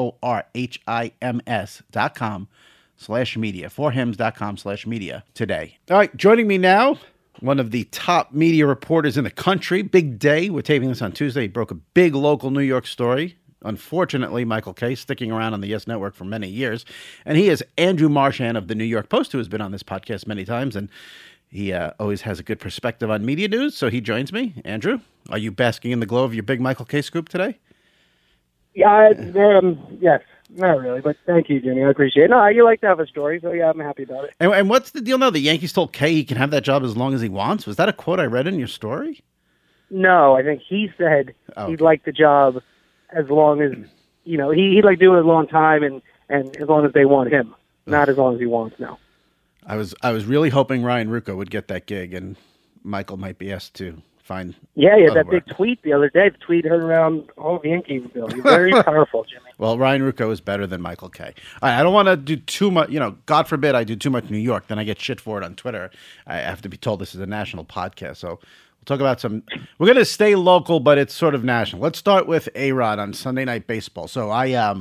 FORHIMS.com/media. 4hims.com/media today. All right, joining me now, one of the top media reporters in the country. Big day. We're taping this on Tuesday. He broke a big local New York story. Unfortunately, Michael Kay, sticking around on the Yes Network for many years. And he is Andrew Marchand of the New York Post, who has been on this podcast many times. And he always has a good perspective on media news. So he joins me. Andrew, are you basking in the glow of your big Michael Kay scoop today? Yeah, yes. Not really, but thank you, Jimmy. I appreciate it. No, you like to have a story, so yeah, I'm happy about it. And what's the deal now? The Yankees told Kay he can have that job as long as he wants? Was that a quote I read in your story? No, I think he said he'd like the job as long as, he'd like to do it a long time and as long as they want him, not as long as he wants now. I was really hoping Ryan Ruocco would get that gig, and Michael might be asked to find. Yeah, that big tweet the other day. The tweet heard around all of Yankees. He's very powerful, Jimmy. Well, Ryan Ruocco is better than Michael Kay. All right, I don't want to do too much. God forbid I do too much New York, then I get shit for it on Twitter. I have to be told this is a national podcast, so we'll talk about some. We're going to stay local, but it's sort of national. Let's start with A-Rod on Sunday Night Baseball. So I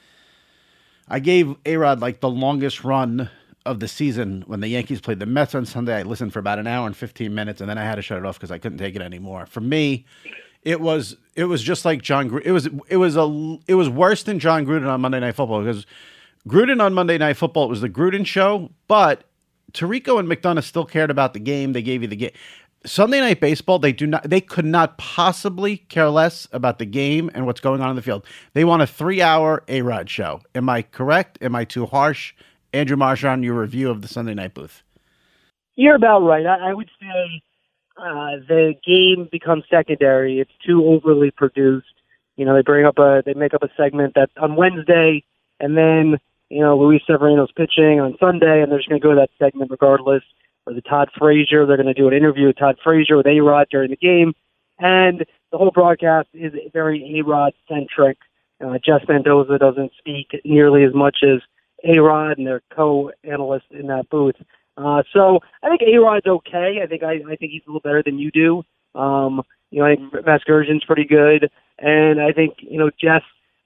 gave A-Rod like the longest run of the season when the Yankees played the Mets on Sunday. I listened for about an hour and 15 minutes, and then I had to shut it off because I couldn't take it anymore. For me, it was just like John Gruden. It was worse than John Gruden on Monday Night Football, because Gruden on Monday Night Football, it was the Gruden show, but Tirico and McDonough still cared about the game. They gave you the game. Sunday Night Baseball, they could not possibly care less about the game and what's going on in the field. They want a 3-hour A-Rod show. Am I correct? Am I too harsh? Andrew Marchand, your review of the Sunday Night Booth. You're about right. I would say the game becomes secondary. It's too overly produced. They make up a segment that on Wednesday, and then Luis Severino's pitching on Sunday, and they're just going to go to that segment regardless. Or the Todd Frazier, they're going to do an interview with Todd Frazier with A-Rod during the game, and the whole broadcast is very A-Rod centric. Jeff Mendoza doesn't speak nearly as much as A-Rod and their co-analyst in that booth. So I think A-Rod's okay. I think he's a little better than you do. I think Vasgersian's pretty good, and I think Jess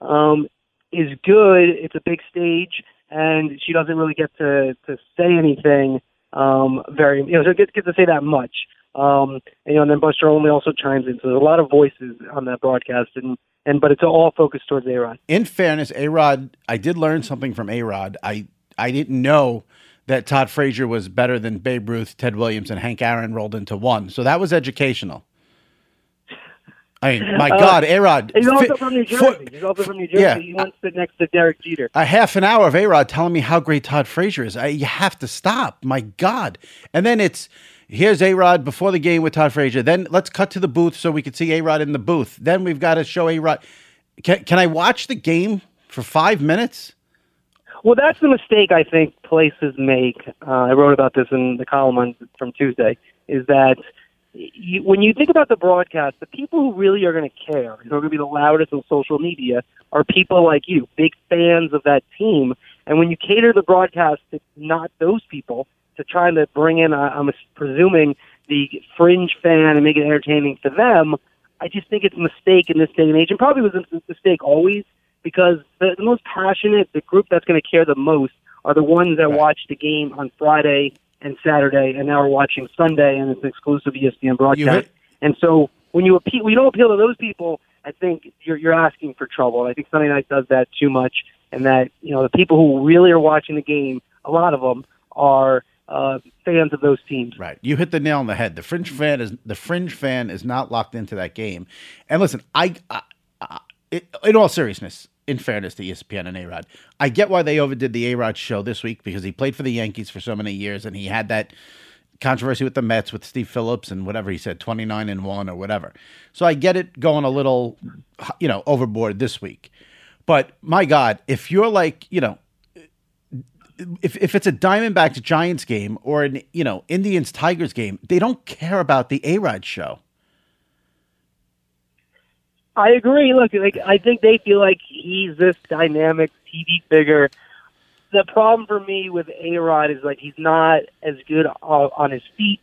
is good. It's a big stage, and she doesn't really get to say anything so get to say that much. And then Buster Olney also chimes in. So there's a lot of voices on that broadcast, but it's all focused towards A-Rod. In fairness, A-Rod, I did learn something from A-Rod. I didn't know that Todd Frazier was better than Babe Ruth, Ted Williams, and Hank Aaron rolled into one. So that was educational. I mean, my God, A-Rod. He's also from New Jersey. Yeah. He wants to sit next to Derek Jeter. A half an hour of A-Rod telling me how great Todd Frazier is. You have to stop. My God. And then here's A-Rod before the game with Todd Frazier. Then let's cut to the booth so we can see A-Rod in the booth. Then we've got to show A-Rod. Can I watch the game for 5 minutes? Well, that's the mistake I think places make. I wrote about this in the column from Tuesday, is that when you think about the broadcast, the people who really are going to care, who are going to be the loudest on social media, are people like you, big fans of that team. And when you cater the broadcast to not those people, to try to bring in, I'm presuming, the fringe fan and make it entertaining for them, I just think it's a mistake in this day and age, and probably was a mistake always, because the most passionate, the group that's going to care the most, are the ones that watch the game on Friday and Saturday, and now we're watching Sunday, and it's an exclusive ESPN broadcast. And so when you don't appeal to those people, I think you're asking for trouble. And I think Sunday night does that too much, and that the people who really are watching the game, a lot of them are fans of those teams. Right. You hit the nail on the head. The fringe fan is not locked into that game. And listen, in all seriousness, in fairness to ESPN and A-Rod, I get why they overdid the A-Rod show this week because he played for the Yankees for so many years and he had that controversy with the Mets with Steve Phillips and whatever he said, 29-1 or whatever. So I get it going a little, overboard this week. But my God, if you're like, if it's a Diamondbacks Giants game or an, Indians Tigers game, they don't care about the A-Rod show. I agree. Look, I think they feel like he's this dynamic TV figure. The problem for me with A-Rod is he's not as good on his feet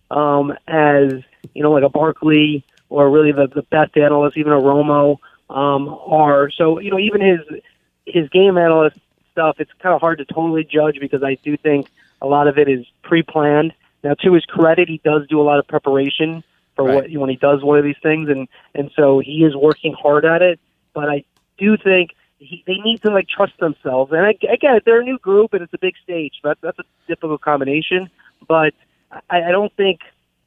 as like a Barkley or really the best analysts, even a Romo are. So even his game analyst stuff, it's kind of hard to totally judge because I do think a lot of it is pre-planned. Now, to his credit, he does do a lot of preparation for when he does one of these things, and so he is working hard at it. But I do think they need to trust themselves. And again, they're a new group and it's a big stage. That's a difficult combination. But I don't think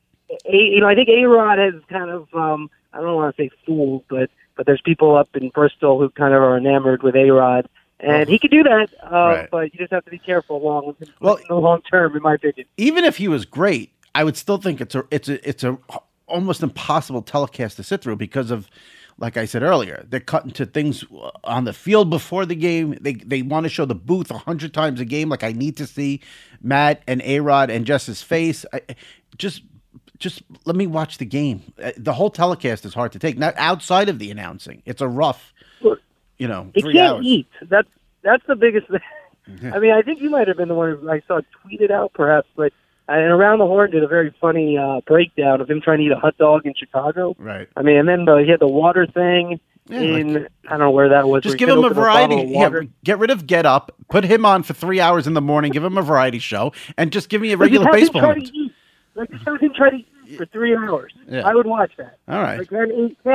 I think A-Rod has kind of I don't want to say fooled, but there's people up in Bristol who kind of are enamored with A-Rod. And he could do that, but you just have to be careful in the long term, in my opinion. Even if he was great, I would still think it's a almost impossible telecast to sit through because of, like I said earlier, they're cutting to things on the field before the game. They want to show the booth 100 times a game. I need to see Matt and A-Rod and just his face. Just let me watch the game. The whole telecast is hard to take. Now, outside of the announcing, it's a rough, 3 hours. Eat. That's the biggest thing. I mean, I think you might have been the one who I saw tweeted out, perhaps, but and Around the Horn did a very funny breakdown of him trying to eat a hot dog in Chicago. Right. I mean, and then he had the water thing I don't know where that was. Just give him a variety. Get rid of Get Up. Put him on for 3 hours in the morning. Give him a variety show, and just give me a regular baseball. Just have him try to eat for 3 hours. Yeah. I would watch that. All right. Can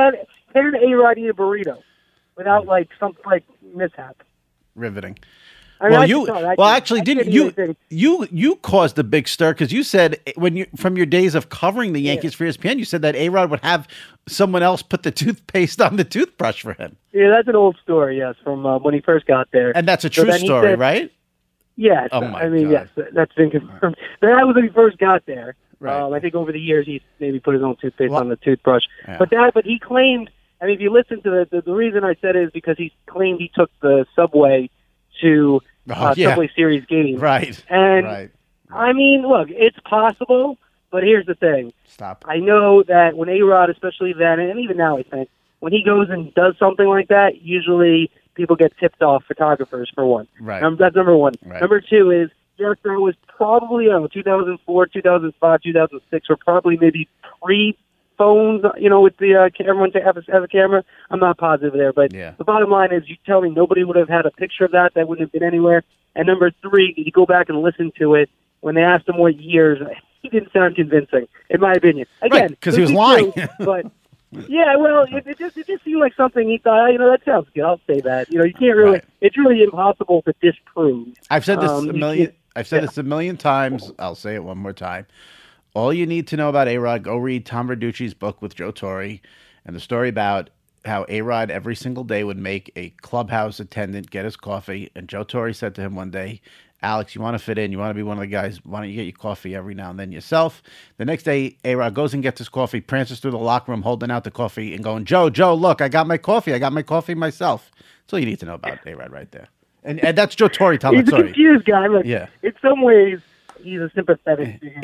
A-Rod eat a burrito without some mishap? Riveting. I mean, didn't you caused a big stir because you said from your days of covering the Yankees for ESPN, you said that A-Rod would have someone else put the toothpaste on the toothbrush for him. Yeah, that's an old story. Yes, from when he first got there, and that's a true story, right? Yes. Oh my God. Yes, that's been confirmed. But that was when he first got there. Right. I think over the years he's maybe put his own toothpaste on the toothbrush. Yeah. But he claimed. I mean, if you listen to the reason I said it is because he claimed he took the subway to Subway Series games. Right. And right. I mean, look, it's possible, but here's the thing. Stop. I know that when A-Rod, especially then, and even now, I think, when he goes and does something like that, usually people get tipped off, photographers, for one. Right. That's number one. Right. Number two is, yes, there was probably, 2004, 2005, 2006, or probably maybe pre-phones, with the everyone has a camera. I'm not positive there, but the bottom line is, you tell me nobody would have had a picture of that. That wouldn't have been anywhere. And number three, you go back and listen to it. When they asked him what years, he didn't sound convincing, in my opinion. Again, because he was lying. But yeah, well, it just seemed like something he thought, that sounds good. I'll say that. You can't really. Right. It's really impossible to disprove. I've said this a million. I've said this a million times. I'll say it one more time. All you need to know about A-Rod, go read Tom Verducci's book with Joe Torre, and the story about how A-Rod every single day would make a clubhouse attendant get his coffee. And Joe Torre said to him one day, Alex, you want to fit in, you want to be one of the guys, why don't you get your coffee every now and then yourself? The next day, A-Rod goes and gets his coffee, prances through the locker room, holding out the coffee and going, Joe, look, I got my coffee. I got my coffee myself. That's all you need to know about A-Rod right there. And that's Joe Torre telling the story. He's a confused guy. Look, yeah. In some ways, he's a sympathetic figure.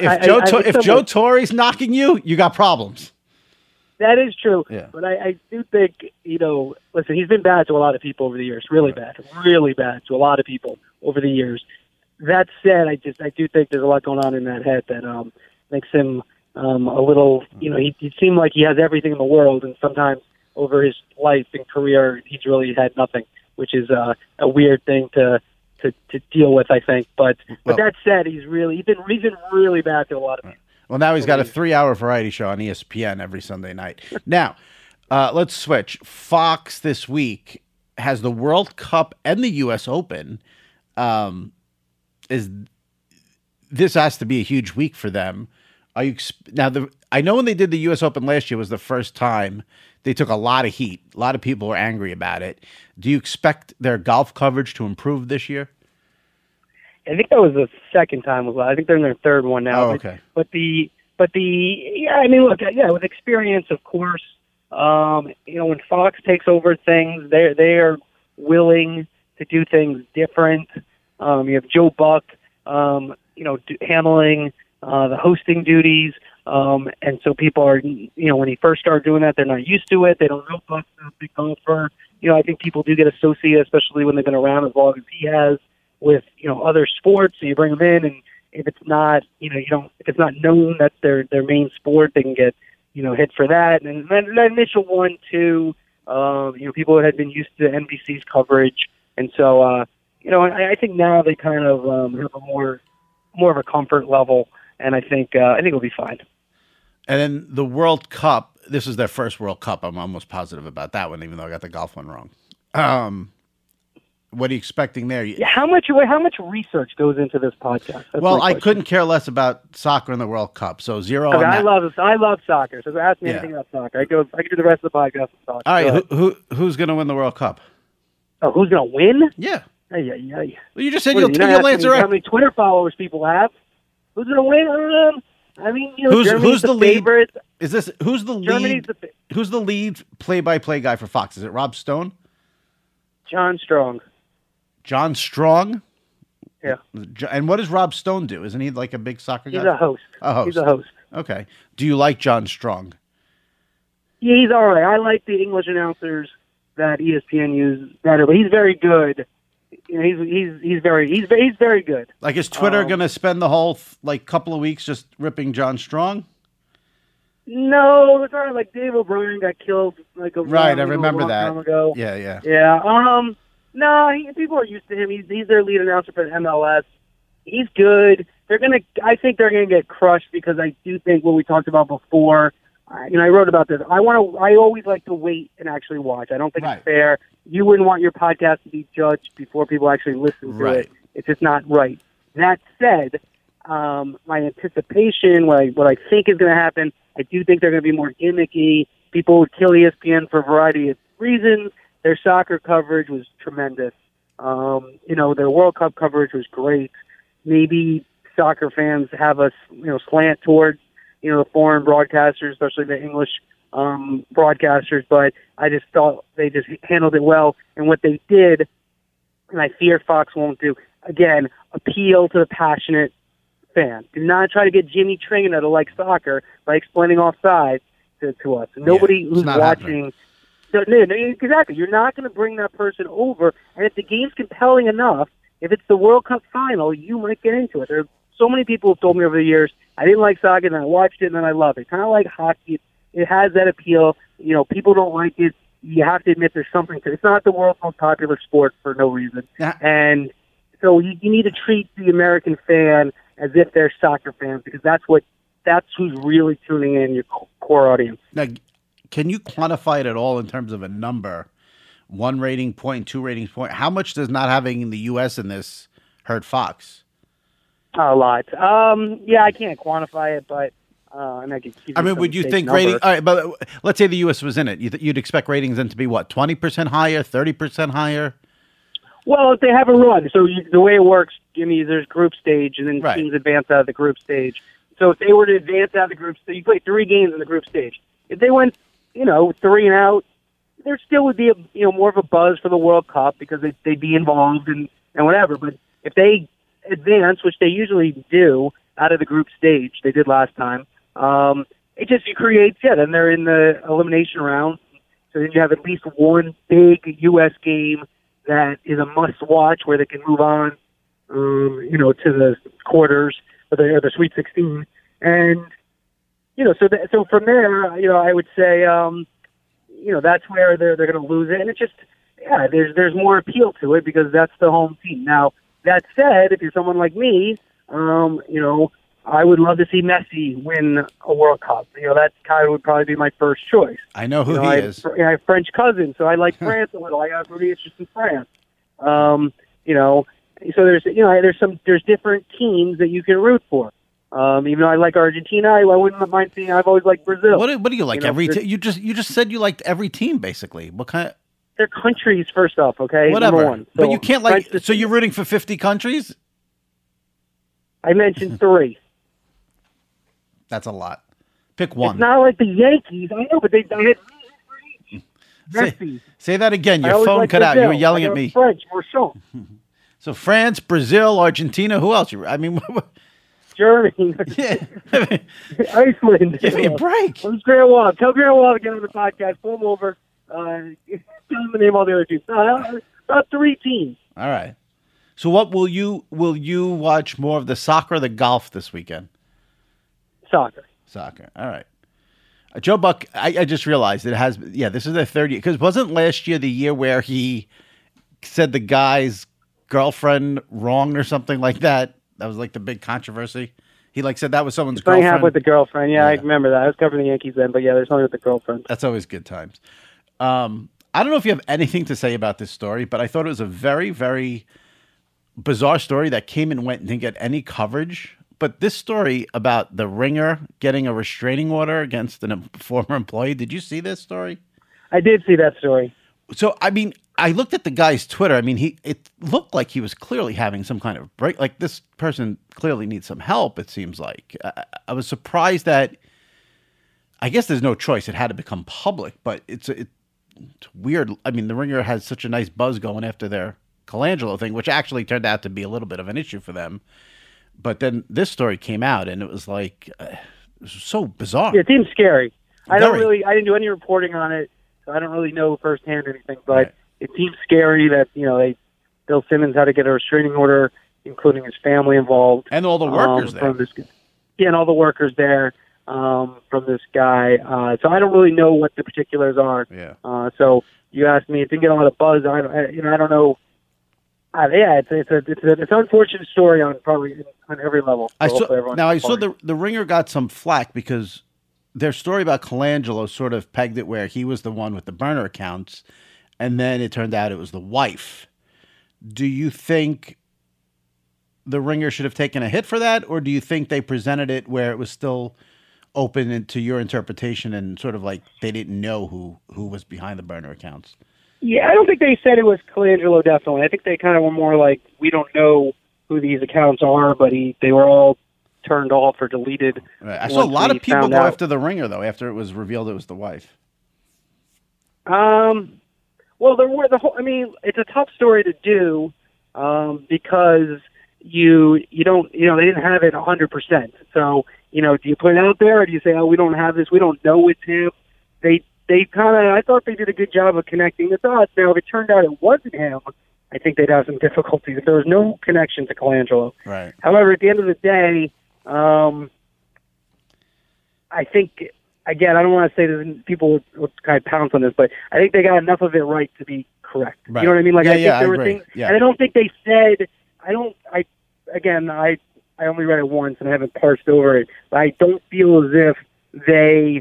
If Joe Torre's knocking you, you got problems. That is true. Yeah. But I do think, listen, he's been bad to a lot of people over the years. Really bad to a lot of people over the years. That said, I do think there's a lot going on in that head that makes him a little, he seemed like he has everything in the world, and sometimes over his life and career, he's really had nothing, which is a weird thing to deal with, I think. But that said, he's been really bad to a lot of people. Well, now he's got a 3-hour variety show on ESPN every Sunday night. Now, let's switch. Fox this week has the World Cup and the U.S. Open. This has to be a huge week for them. I know when they did the U.S. Open last year was the first time they took a lot of heat. A lot of people were angry about it. Do you expect their golf coverage to improve this year? I think that was the second time. I think they're in their third one now. Oh, okay. But yeah, I mean, look, yeah, with experience, of course. When Fox takes over things, they are willing to do things different. You have Joe Buck, handling the hosting duties. And so people are, when he first started doing that, they're not used to it. They don't know Buck's a big golfer. I think people do get associated, especially when they've been around as long as he has, with, other sports. So you bring them in, and if it's not, if it's not known that's their main sport, they can get, hit for that. And then that initial 1, 2, people had been used to NBC's coverage. And so, I think now they kind of have a more of a comfort level, and I think it'll be fine. And then the World Cup, this is their first World Cup. I'm almost positive about that one, even though I got the golf one wrong. What are you expecting there? Yeah, how much research goes into this podcast? Well, I couldn't care less about soccer in the World Cup, so zero. Okay, on that. I love soccer. So ask me anything about soccer. I could do the rest of the podcast with soccer. All right, who's going to win the World Cup? Oh, who's going to win? Yeah. Yeah. Well, you just said you'll answer it. How many Twitter followers people have? Who's going to win? Who's the lead? Favorite. Is this who's the Germany's lead? Who's the lead play-by-play guy for Fox? Is it Rob Stone? John Strong. John Strong? Yeah. And what does Rob Stone do? Isn't he like a big soccer guy? He's a host. He's a host. Okay. Do you like John Strong? Yeah, he's all right. I like the English announcers that ESPN uses better, but he's very good. He's very good. Like, is Twitter going to spend the whole couple of weeks just ripping John Strong? No, it's not like Dave O'Brien got killed a I remember long that. time ago. Yeah. No, people are used to him. He's their lead announcer for the MLS. He's good. I think they're gonna get crushed because I do think what we talked about before. I wrote about this. I always like to wait and actually watch. I don't think it's fair. You wouldn't want your podcast to be judged before people actually listen to it. It's just not right. That said, my anticipation, what I think is going to happen, I do think they're going to be more gimmicky. People would kill ESPN for a variety of reasons. Their soccer coverage was tremendous. Their World Cup coverage was great. Maybe soccer fans have a slant towards the foreign broadcasters, especially the English broadcasters, but I just thought they just handled it well. And what they did, and I fear Fox won't do, again, appeal to the passionate fan. Do not try to get Jimmy Traina to like soccer by explaining offside to us. Nobody who's watching... No, exactly. You're not going to bring that person over, and if the game's compelling enough, if it's the World Cup final, you might get into it. There are so many people who've told me over the years, I didn't like soccer, and I watched it, and then I love it. Kind of like hockey. It has that appeal. People don't like it. You have to admit there's something to it. It's not the world's most popular sport for no reason. Yeah. And so you need to treat the American fan as if they're soccer fans, because that's who's really tuning in, your core audience. Now, can you quantify it at all in terms of a number? 1 rating point, 2 ratings point. How much does not having the U.S. in this hurt Fox? A lot. Yeah, I can't quantify it, but and I could give you would you think rating? All right, but let's say the U.S. was in it. You'd expect ratings then to be what? 20% higher, 30% higher? Well, if they have a run, so the way it works, Jimmy, there's group stage, and then teams advance out of the group stage. So if they were to advance out of the group stage, you play 3 games in the group stage. If they went 3 and out, there still would be more of a buzz for the World Cup because they'd be involved and whatever. But if they advance, which they usually do out of the group stage, they did last time, it just creates, then they're in the elimination round. So then you have at least one big U.S. game that is a must-watch where they can move on, to the quarters or the Sweet 16. And so from there, I would say, that's where they're going to lose it, and it's just, there's more appeal to it because that's the home team. Now, that said, if you're someone like me, I would love to see Messi win a World Cup. That kind of would probably be my first choice. I know who he is. I have French cousins, so I like France a little. I got really interested in France. So there's different teams that you can root for. Even though I like Argentina, I wouldn't mind seeing. I've always liked Brazil. What do you like? You know, Every you just said you liked every team basically. What kind? They're countries first off, okay. Whatever. Number one. So, but you can't like. So you're rooting for 50 countries? I mentioned 3. That's a lot. Pick one. It's not like the Yankees. I know, but they had say that again. I Your always phone liked cut out. You were Brazil. yelling I at know me. French, Marchand. So France, Brazil, Argentina. Who else? I mean, Germany, yeah. Iceland. Give me a break. Who's Grant Wall? Tell Grant Wall to get on the podcast. Pull him over. Tell him to name all the other teams. About 3 teams. All right. So what will you watch more of the soccer or the golf this weekend? Soccer. Soccer. All right. Joe Buck, I just realized it has. Yeah, this is their 3rd year because wasn't last year the year where he said the guy's girlfriend wrong or something like that? That was like the big controversy. He said that was someone's Something girlfriend. happened with the girlfriend. Yeah, I remember that. I was covering the Yankees then, but yeah, there's something with the girlfriend. That's always good times. I don't know if you have anything to say about this story, but I thought it was a very, very bizarre story that came and went and didn't get any coverage. But this story about the Ringer getting a restraining order against a former employee, did you see this story? I did see that story. So, I mean, I looked at the guy's Twitter. I mean, it looked like he was clearly having some kind of break. Like this person clearly needs some help, it seems like. I was surprised that, I guess there's no choice. It had to become public, but it's weird. I mean, the Ringer has such a nice buzz going after their Colangelo thing, which actually turned out to be a little bit of an issue for them. But then this story came out, and it was like, it was so bizarre. Yeah, it seems scary. I Very. didn't do any reporting on it, so I don't really know firsthand anything, but Right. it seems scary that, Bill Simmons had to get a restraining order, including his family involved. And all the workers there. And all the workers there from this guy. So I don't really know what the particulars are. Yeah. So you asked me, it didn't get a lot of buzz. I don't know. Yeah, it's an unfortunate story on every level. I So saw hopefully everyone's the Ringer got some flack because their story about Colangelo sort of pegged it where he was the one with the burner accounts, and then it turned out it was the wife. Do you think the Ringer should have taken a hit for that, or do you think they presented it where it was still open to your interpretation and sort of like they didn't know who was behind the burner accounts? Yeah, I don't think they said it was Colangelo, definitely. I think they kind of were more like, we don't know who these accounts are, but they were all turned off or deleted. Right. I saw a lot of people go after the Ringer, though, after it was revealed it was the wife. Well, there were it's a tough story to do because you don't, they didn't have it 100%. So, do you put it out there or do you say, oh, we don't have this, we don't know it's him? I thought they did a good job of connecting the dots. Now, if it turned out it wasn't him, I think they'd have some difficulties. If there was no connection to Colangelo. Right. However, at the end of the day, I think, again, I don't want to say that people would kind of pounce on this, but I think they got enough of it right to be correct. Right. You know what I mean? Like, Yeah, I think yeah, there I were agree. things, Yeah. and I don't think they said, I only read it once and I haven't parsed over it, but I don't feel as if they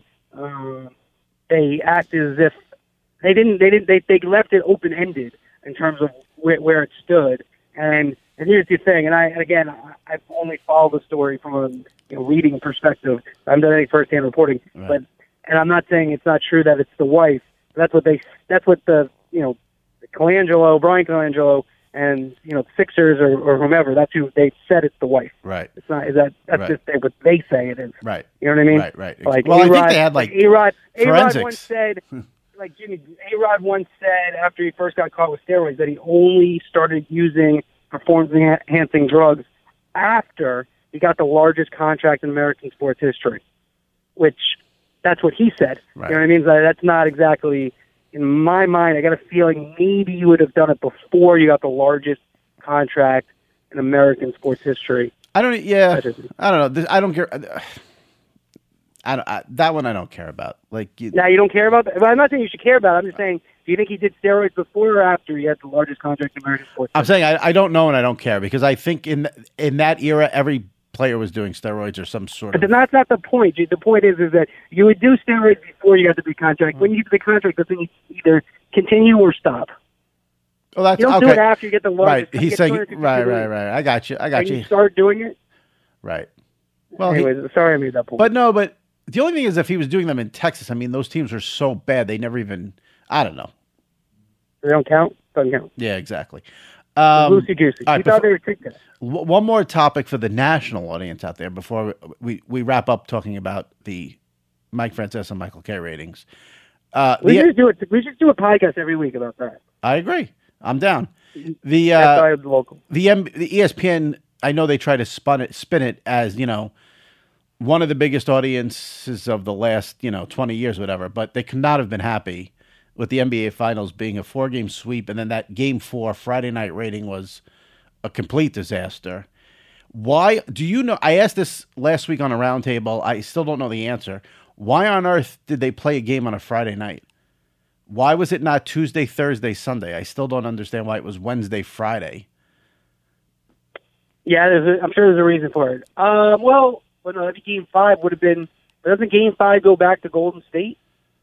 acted as if they left it open-ended in terms of where it stood. And here's the thing, and I've only followed the story from a reading perspective. I haven't done any first-hand reporting, Right. and I'm not saying it's not true that it's the wife. That's what the Colangelo, Brian Colangelo, and Sixers or whomever. That's who they said it's the wife. Right. It's not. That's Right. just what they say it is. Right. You know what I mean? Right. Like Well, I A-Rod, think they had like A-Rod forensics. once said, like Jimmy, A-Rod once said after he first got caught with steroids that he only started using performance-enhancing drugs after he got the largest contract in American sports history, which that's what he said. Right. You know what I mean? So that's not exactly, in my mind, I got a feeling maybe you would have done it before you got the largest contract in American sports history. I don't know. I don't care. That one I don't care about. Like, Now, you don't care about that? But I'm not saying you should care about it. I'm just saying, do you think he did steroids before or after he had the largest contract in American sports? I'm saying I don't know and I don't care because I think in that era every player was doing steroids or some sort of. But that's not the point. The point is that you would do steroids before you got the big contract. When you get the big contract, that's when you either continue or stop. Oh, that's You don't okay. do it after you get the largest. Right. He's saying right. I got you. When you start doing it. Right. Well, anyways, sorry I made that point. But the only thing is if he was doing them in Texas, I mean, those teams are so bad they never even. I don't know. They don't count. Doesn't count. Yeah, exactly. Loosey goosey. All right, You thought they would take that. One more topic for the national audience out there before we wrap up talking about the Mike Francesa and Michael K ratings. We should do it. We should do a podcast every week about that. I agree. I'm down. That's why I'm local. The ESPN. I know they try to spin it as one of the biggest audiences of the last 20 years, whatever. But they could not have been happy with the NBA Finals being a 4-game sweep, and then that Game 4 Friday night rating was a complete disaster. Why do you know? I asked this last week on a roundtable. I still don't know the answer. Why on earth did they play a game on a Friday night? Why was it not Tuesday, Thursday, Sunday? I still don't understand why it was Wednesday, Friday. Yeah, I'm sure there's a reason for it. Well, no, that'd be Game 5 would have been. Doesn't Game 5 go back to Golden State?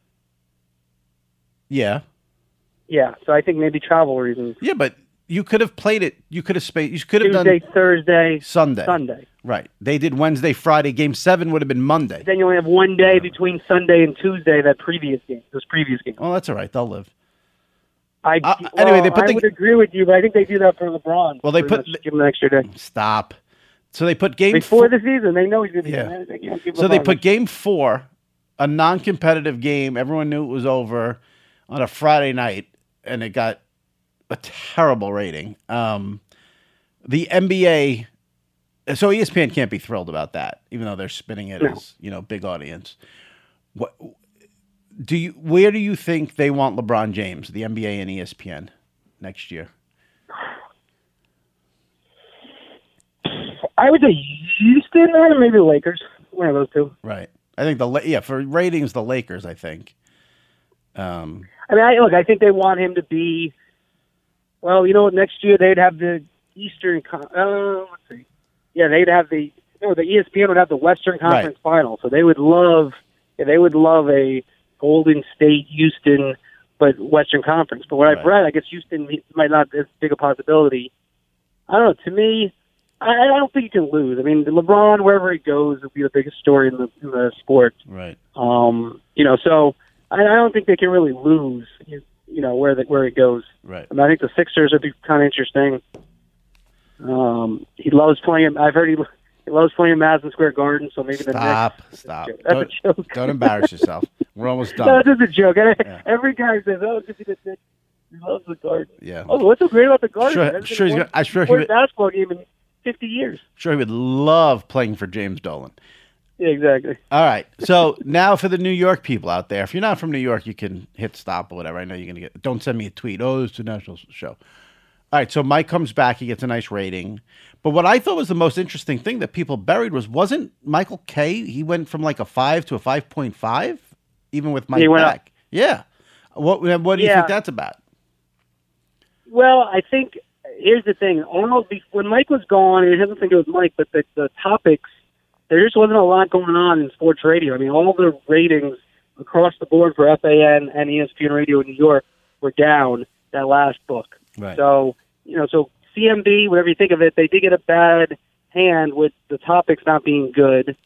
Yeah. Yeah, so I think maybe travel reasons. Yeah, but you could have played it. You could have spaced. You could have Tuesday, done Thursday, Sunday. Right. They did Wednesday, Friday. Game 7 would have been Monday. Then you only have one day between Sunday and Tuesday. Those previous games. Oh, that's all right. They'll live. Anyway, I would agree with you, but I think they do that for LeBron. Well, they give him an extra day. Stop. So they put game before the season. They know he's going to be. Yeah. So they put Game 4, a non-competitive game. Everyone knew it was over on a Friday night, and it got a terrible rating. The NBA, so ESPN can't be thrilled about that, even though they're spinning it as big audience. Where do you think they want LeBron James, the NBA and ESPN, next year? I would say Houston or maybe the Lakers. One of those two. Right. I think for ratings, the Lakers. I think. I think they want him to be. Well, next year they'd have the Eastern. Let's see. Yeah, they'd have the ESPN would have the Western Conference Final, so they would love a Golden State, Houston, but Western Conference. But what I've read, I guess Houston might not be as big a possibility. I don't know. To me, I don't think you can lose. I mean, LeBron, wherever he goes, will be the biggest story in the sport. Right. So I don't think they can really lose. Where it goes. Right. I think the Sixers would be kind of interesting. He loves playing. I've heard he loves playing Madison Square Garden. So maybe Stop. That's a joke. Don't embarrass yourself. We're almost done. No, that's just a joke. Every guy says, "Oh, it's the Knicks." He loves the Garden. Yeah. Oh, what's so great about the Garden? I'm sure he would. Basketball game in 50 years. Sure, he would love playing for James Dolan. Yeah, exactly. All right. So now for the New York people out there, if you're not from New York, you can hit stop or whatever. I know you're going to get. Don't send me a tweet. Oh, it's a national show. All right. So Mike comes back. He gets a nice rating. But what I thought was the most interesting thing that people buried wasn't Michael K. He went from like a 5 to a 5.5, even with Mike back. Up. Yeah. What do you think that's about? Well, I think here's the thing. Almost when Mike was gone, it has nothing to do with Mike, but the topics. There just wasn't a lot going on in sports radio. I mean, all the ratings across the board for FAN and ESPN Radio in New York were down that last book. Right. So, so CMB, whatever you think of it, they did get a bad hand with the topics not being good, as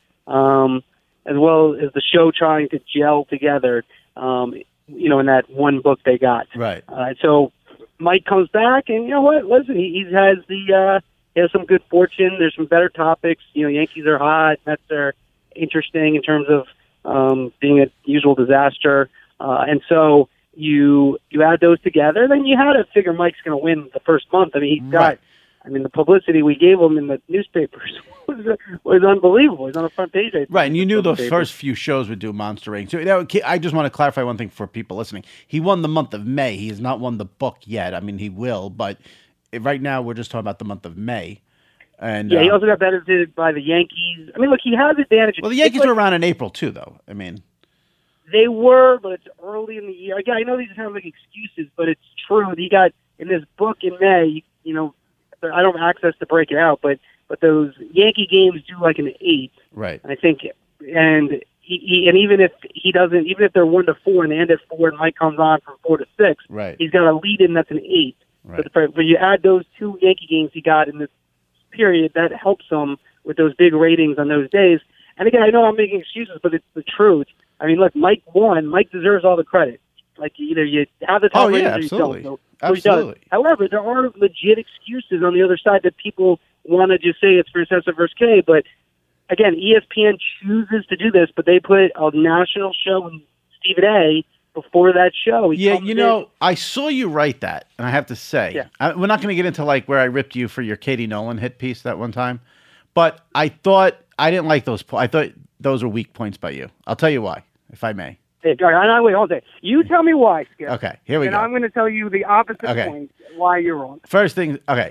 well as the show trying to gel together, in that one book they got. Right. So Mike comes back, and you know what? Listen, he has he has some good fortune. There's some better topics. Yankees are hot. Mets are interesting in terms of being a usual disaster. And so you add those together, then you had to figure Mike's going to win the first month. I mean, the publicity we gave him in the newspapers was unbelievable. He's on the front page. Right, and you knew those first few shows would do monster ratings. So I just want to clarify one thing for people listening. He won the month of May. He has not won the book yet. I mean, he will, but right now we're just talking about the month of May. And he also got benefited by the Yankees. I mean, look, he has advantages. Well, the Yankees were around in April too, though. I mean, they were, but it's early in the year. Again, I know these sound like excuses, but it's true. He got in this book in May. I don't have access to break it out, but those Yankee games do like an 8, right? I think, and even if he doesn't, even if they're 1-4 and they end at 4, and Mike comes on from 4 to 6, right? He's got a lead in that's an 8. Right. But you add those 2 Yankee games he got in this period, that helps them with those big ratings on those days. And again, I know I'm making excuses, but it's the truth. I mean, look, Mike won. Mike deserves all the credit. Like, either you have the top ratings or you don't. So he does. However, there are legit excuses on the other side that people want to just say it's for Cessa versus K. But again, ESPN chooses to do this, but they put a national show with Stephen A. before that show. I saw you write that, and I have to say, we're not going to get into like where I ripped you for your Katie Nolan hit piece that one time, but I thought I didn't like those. I thought those were weak points by you. I'll tell you why, if I may. Hey, wait, hold on. You tell me why, Skip. Okay, here we go. And I'm going to tell you the opposite point why you're wrong. First thing, okay.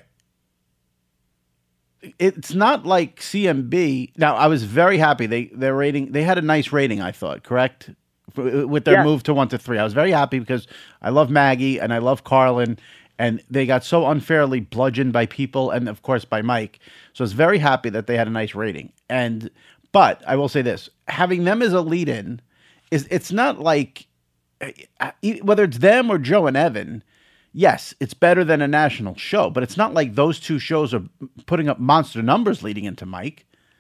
It's not like CMB. Now, I was very happy. Their rating, they had a nice rating, I thought, correct? With their move to 1 to 3. I was very happy because I love Maggie and I love Carlin, and they got so unfairly bludgeoned by people and, of course, by Mike. So I was very happy that they had a nice rating. But I will say this, having them as a lead-in, it's not like, whether it's them or Joe and Evan, yes, it's better than a national show, but it's not like those two shows are putting up monster numbers leading into Mike.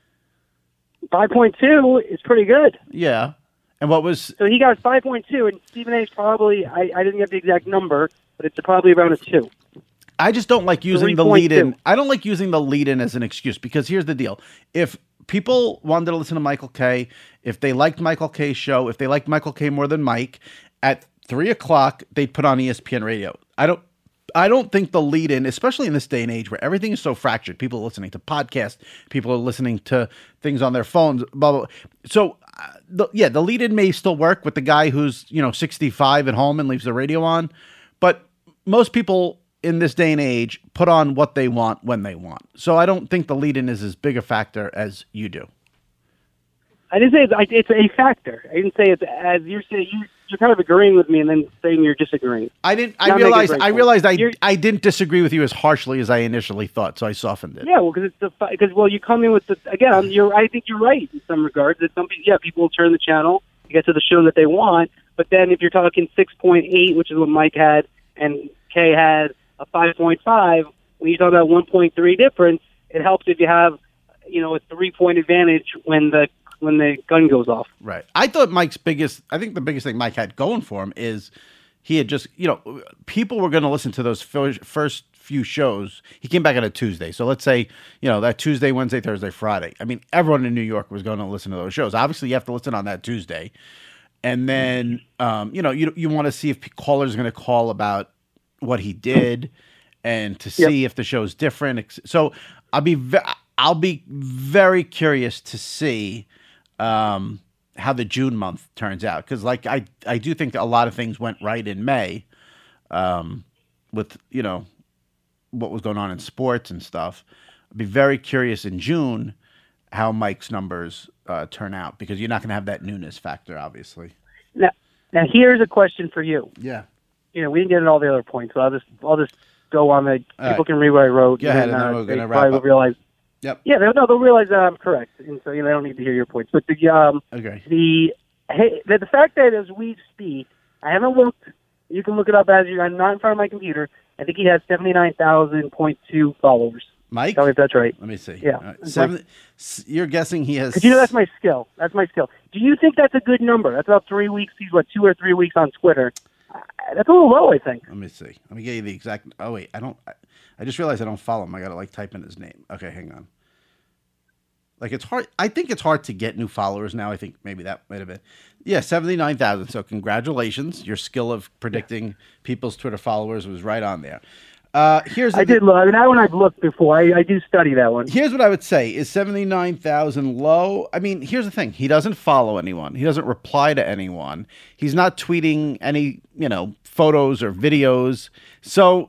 5.2 is pretty good. Yeah. And what was... So he got 5.2, and Stephen A's probably, I didn't get the exact number, but it's probably around a 2. I just don't like using the lead-in. I don't like using the lead-in as an excuse, because here's the deal. If people wanted to listen to Michael K., if they liked Michael K's show, if they liked Michael K more than Mike, at 3 o'clock, they'd put on ESPN radio. I don't think the lead-in, especially in this day and age where everything is so fractured, people are listening to podcasts, people are listening to things on their phones, blah, blah, blah. So, the lead-in may still work with the guy who's, 65 at home and leaves the radio on, but most people in this day and age put on what they want when they want. So I don't think the lead-in is as big a factor as you do. I didn't say it's a factor. I didn't say it's as you're saying. You're kind of agreeing with me and then saying you're disagreeing. I realized I didn't disagree with you as harshly as I initially thought, so I softened it. Yeah, well, because you come in with I think you're right in some regards. That some people will turn the channel to get to the show that they want, but then if you're talking 6.8, which is what Mike had, and Kay had a 5.5, when you talk about 1.3 difference, it helps if you have a 3-point advantage when the gun goes off. Right. I thought the biggest thing Mike had going for him is he had just, people were going to listen to those first few shows. He came back on a Tuesday. So let's say, that Tuesday, Wednesday, Thursday, Friday. I mean, everyone in New York was going to listen to those shows. Obviously, you have to listen on that Tuesday. And then, you want to see if callers are going to call about what he did and to see if the show's different. So I'll be very curious to see how the June month turns out, because I do think that a lot of things went right in May, with what was going on in sports and stuff. I'd be very curious in June how Mike's numbers turn out, because you're not going to have that newness factor, obviously. Now here's a question for you. Yeah. We didn't get in all the other points, so I'll just go on. People can read what I wrote. Go ahead, and then we're going to wrap up. Realize. Yep. Yeah, they'll realize that I'm correct, and so they don't need to hear your points. But the fact that as we speak, I haven't looked. You can look it up I'm not in front of my computer. I think he has 79,000.2 followers. Mike? Tell me if that's right. Let me see. Yeah. You're guessing he has... Because that's my skill. That's my skill. Do you think that's a good number? That's about 3 weeks. He's, 2 or 3 weeks on Twitter. That's a little low, I think. Let me see. Let me get you the exact... Oh, wait. I just realized I don't follow him. I got to, type in his name. Okay, hang on. It's hard. I think it's hard to get new followers now. I think maybe that might have been. Yeah, 79,000. So congratulations. Your skill of predicting people's Twitter followers was right on there. I did look. That one I've looked before. I do study that one. Here's what I would say. Is 79,000 low? I mean, here's the thing. He doesn't follow anyone. He doesn't reply to anyone. He's not tweeting any, photos or videos. So,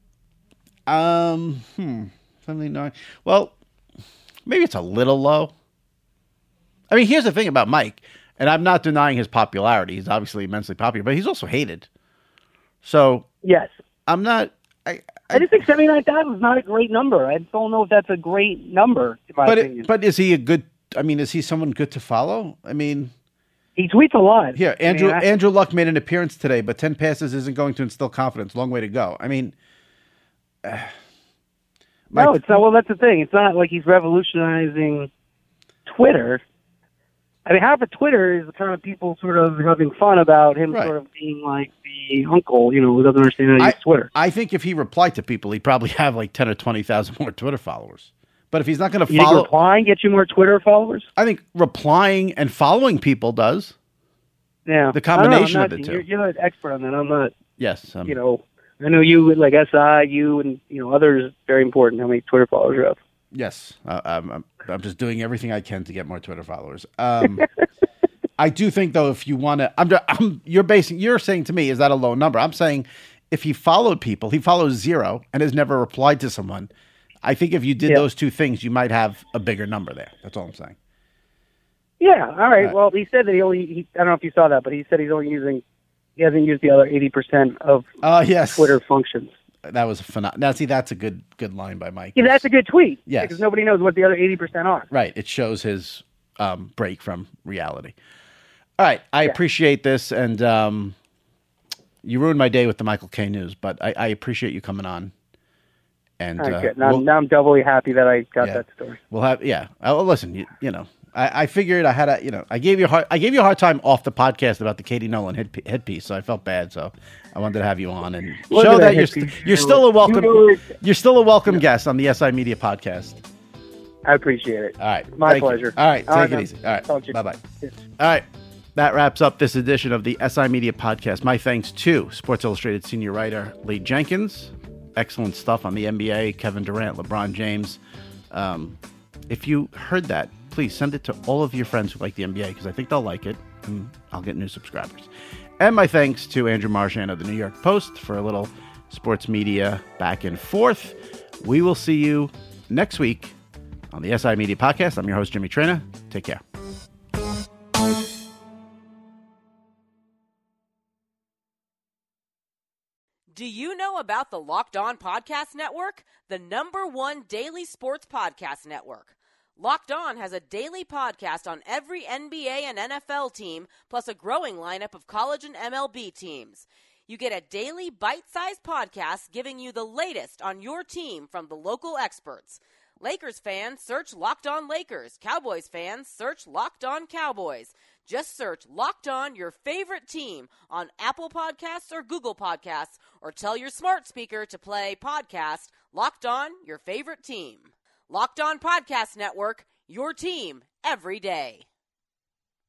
79. Well, maybe it's a little low. I mean, here's the thing about Mike, and I'm not denying his popularity. He's obviously immensely popular, but he's also hated. So, yes. I'm not... I just think 79,000 is not a great number. I don't know if that's a great number, in my opinion. But is he is he someone good to follow? I mean... He tweets a lot. Here, Andrew Luck made an appearance today, but 10 passes isn't going to instill confidence. Long way to go. I mean... No, it's not. Well, that's the thing. It's not like he's revolutionizing Twitter. I mean, half of Twitter is the kind of people sort of having fun about him sort of being like the uncle, who doesn't understand how to use Twitter. I think if he replied to people, he'd probably have like 10 or 20,000 more Twitter followers. But if he's not going to follow... You think replying gets you more Twitter followers? I think replying and following people does. Yeah. The combination of the two. You're an expert on that. I'm not... Yes. I know you, like SI, you and others, very important how many Twitter followers you have. Yes. I'm just doing everything I can to get more Twitter followers. I do think, though, if you want to... You're saying to me, is that a low number? I'm saying if he followed people, he follows 0 and has never replied to someone. I think if you did those two things, you might have a bigger number there. That's all I'm saying. Yeah, all right. Well, he said that I don't know if you saw that, but he said he hasn't used the other 80% of Twitter functions. That was a phenomenal. Now, see, that's a good line by Mike. Yeah, that's a good tweet. Yes. Because nobody knows what the other 80% are. Right. It shows his break from reality. All right. I appreciate this, and you ruined my day with the Michael K. news, but I appreciate you coming on. And now I'm doubly happy that I got that story. We'll have listen, I figured I had I gave you a hard time off the podcast about the Katie Nolan headpiece, so I felt bad. So I wanted to have you on and show that you're still a welcome guest on the SI Media Podcast. I appreciate it. All right, my pleasure. All right, take it easy. All right, bye bye. Yes. All right. That wraps up this edition of the SI Media Podcast. My thanks to Sports Illustrated senior writer Lee Jenkins. Excellent stuff on the NBA, Kevin Durant, LeBron James. If you heard that, please send it to all of your friends who like the NBA, because I think they'll like it, and I'll get new subscribers. And my thanks to Andrew Marchand of the New York Post for a little sports media back and forth. We will see you next week on the SI Media Podcast. I'm your host, Jimmy Traina. Take care. Do you know about the Locked On Podcast Network? The #1 daily sports podcast network. Locked On has a daily podcast on every NBA and NFL team, plus a growing lineup of college and MLB teams. You get a daily bite-sized podcast giving you the latest on your team from the local experts. Lakers fans, search Locked On Lakers. Cowboys fans, search Locked On Cowboys. Just search Locked On your favorite team on Apple Podcasts or Google Podcasts, or tell your smart speaker to play podcast Locked On your favorite team. Locked On Podcast Network, your team every day.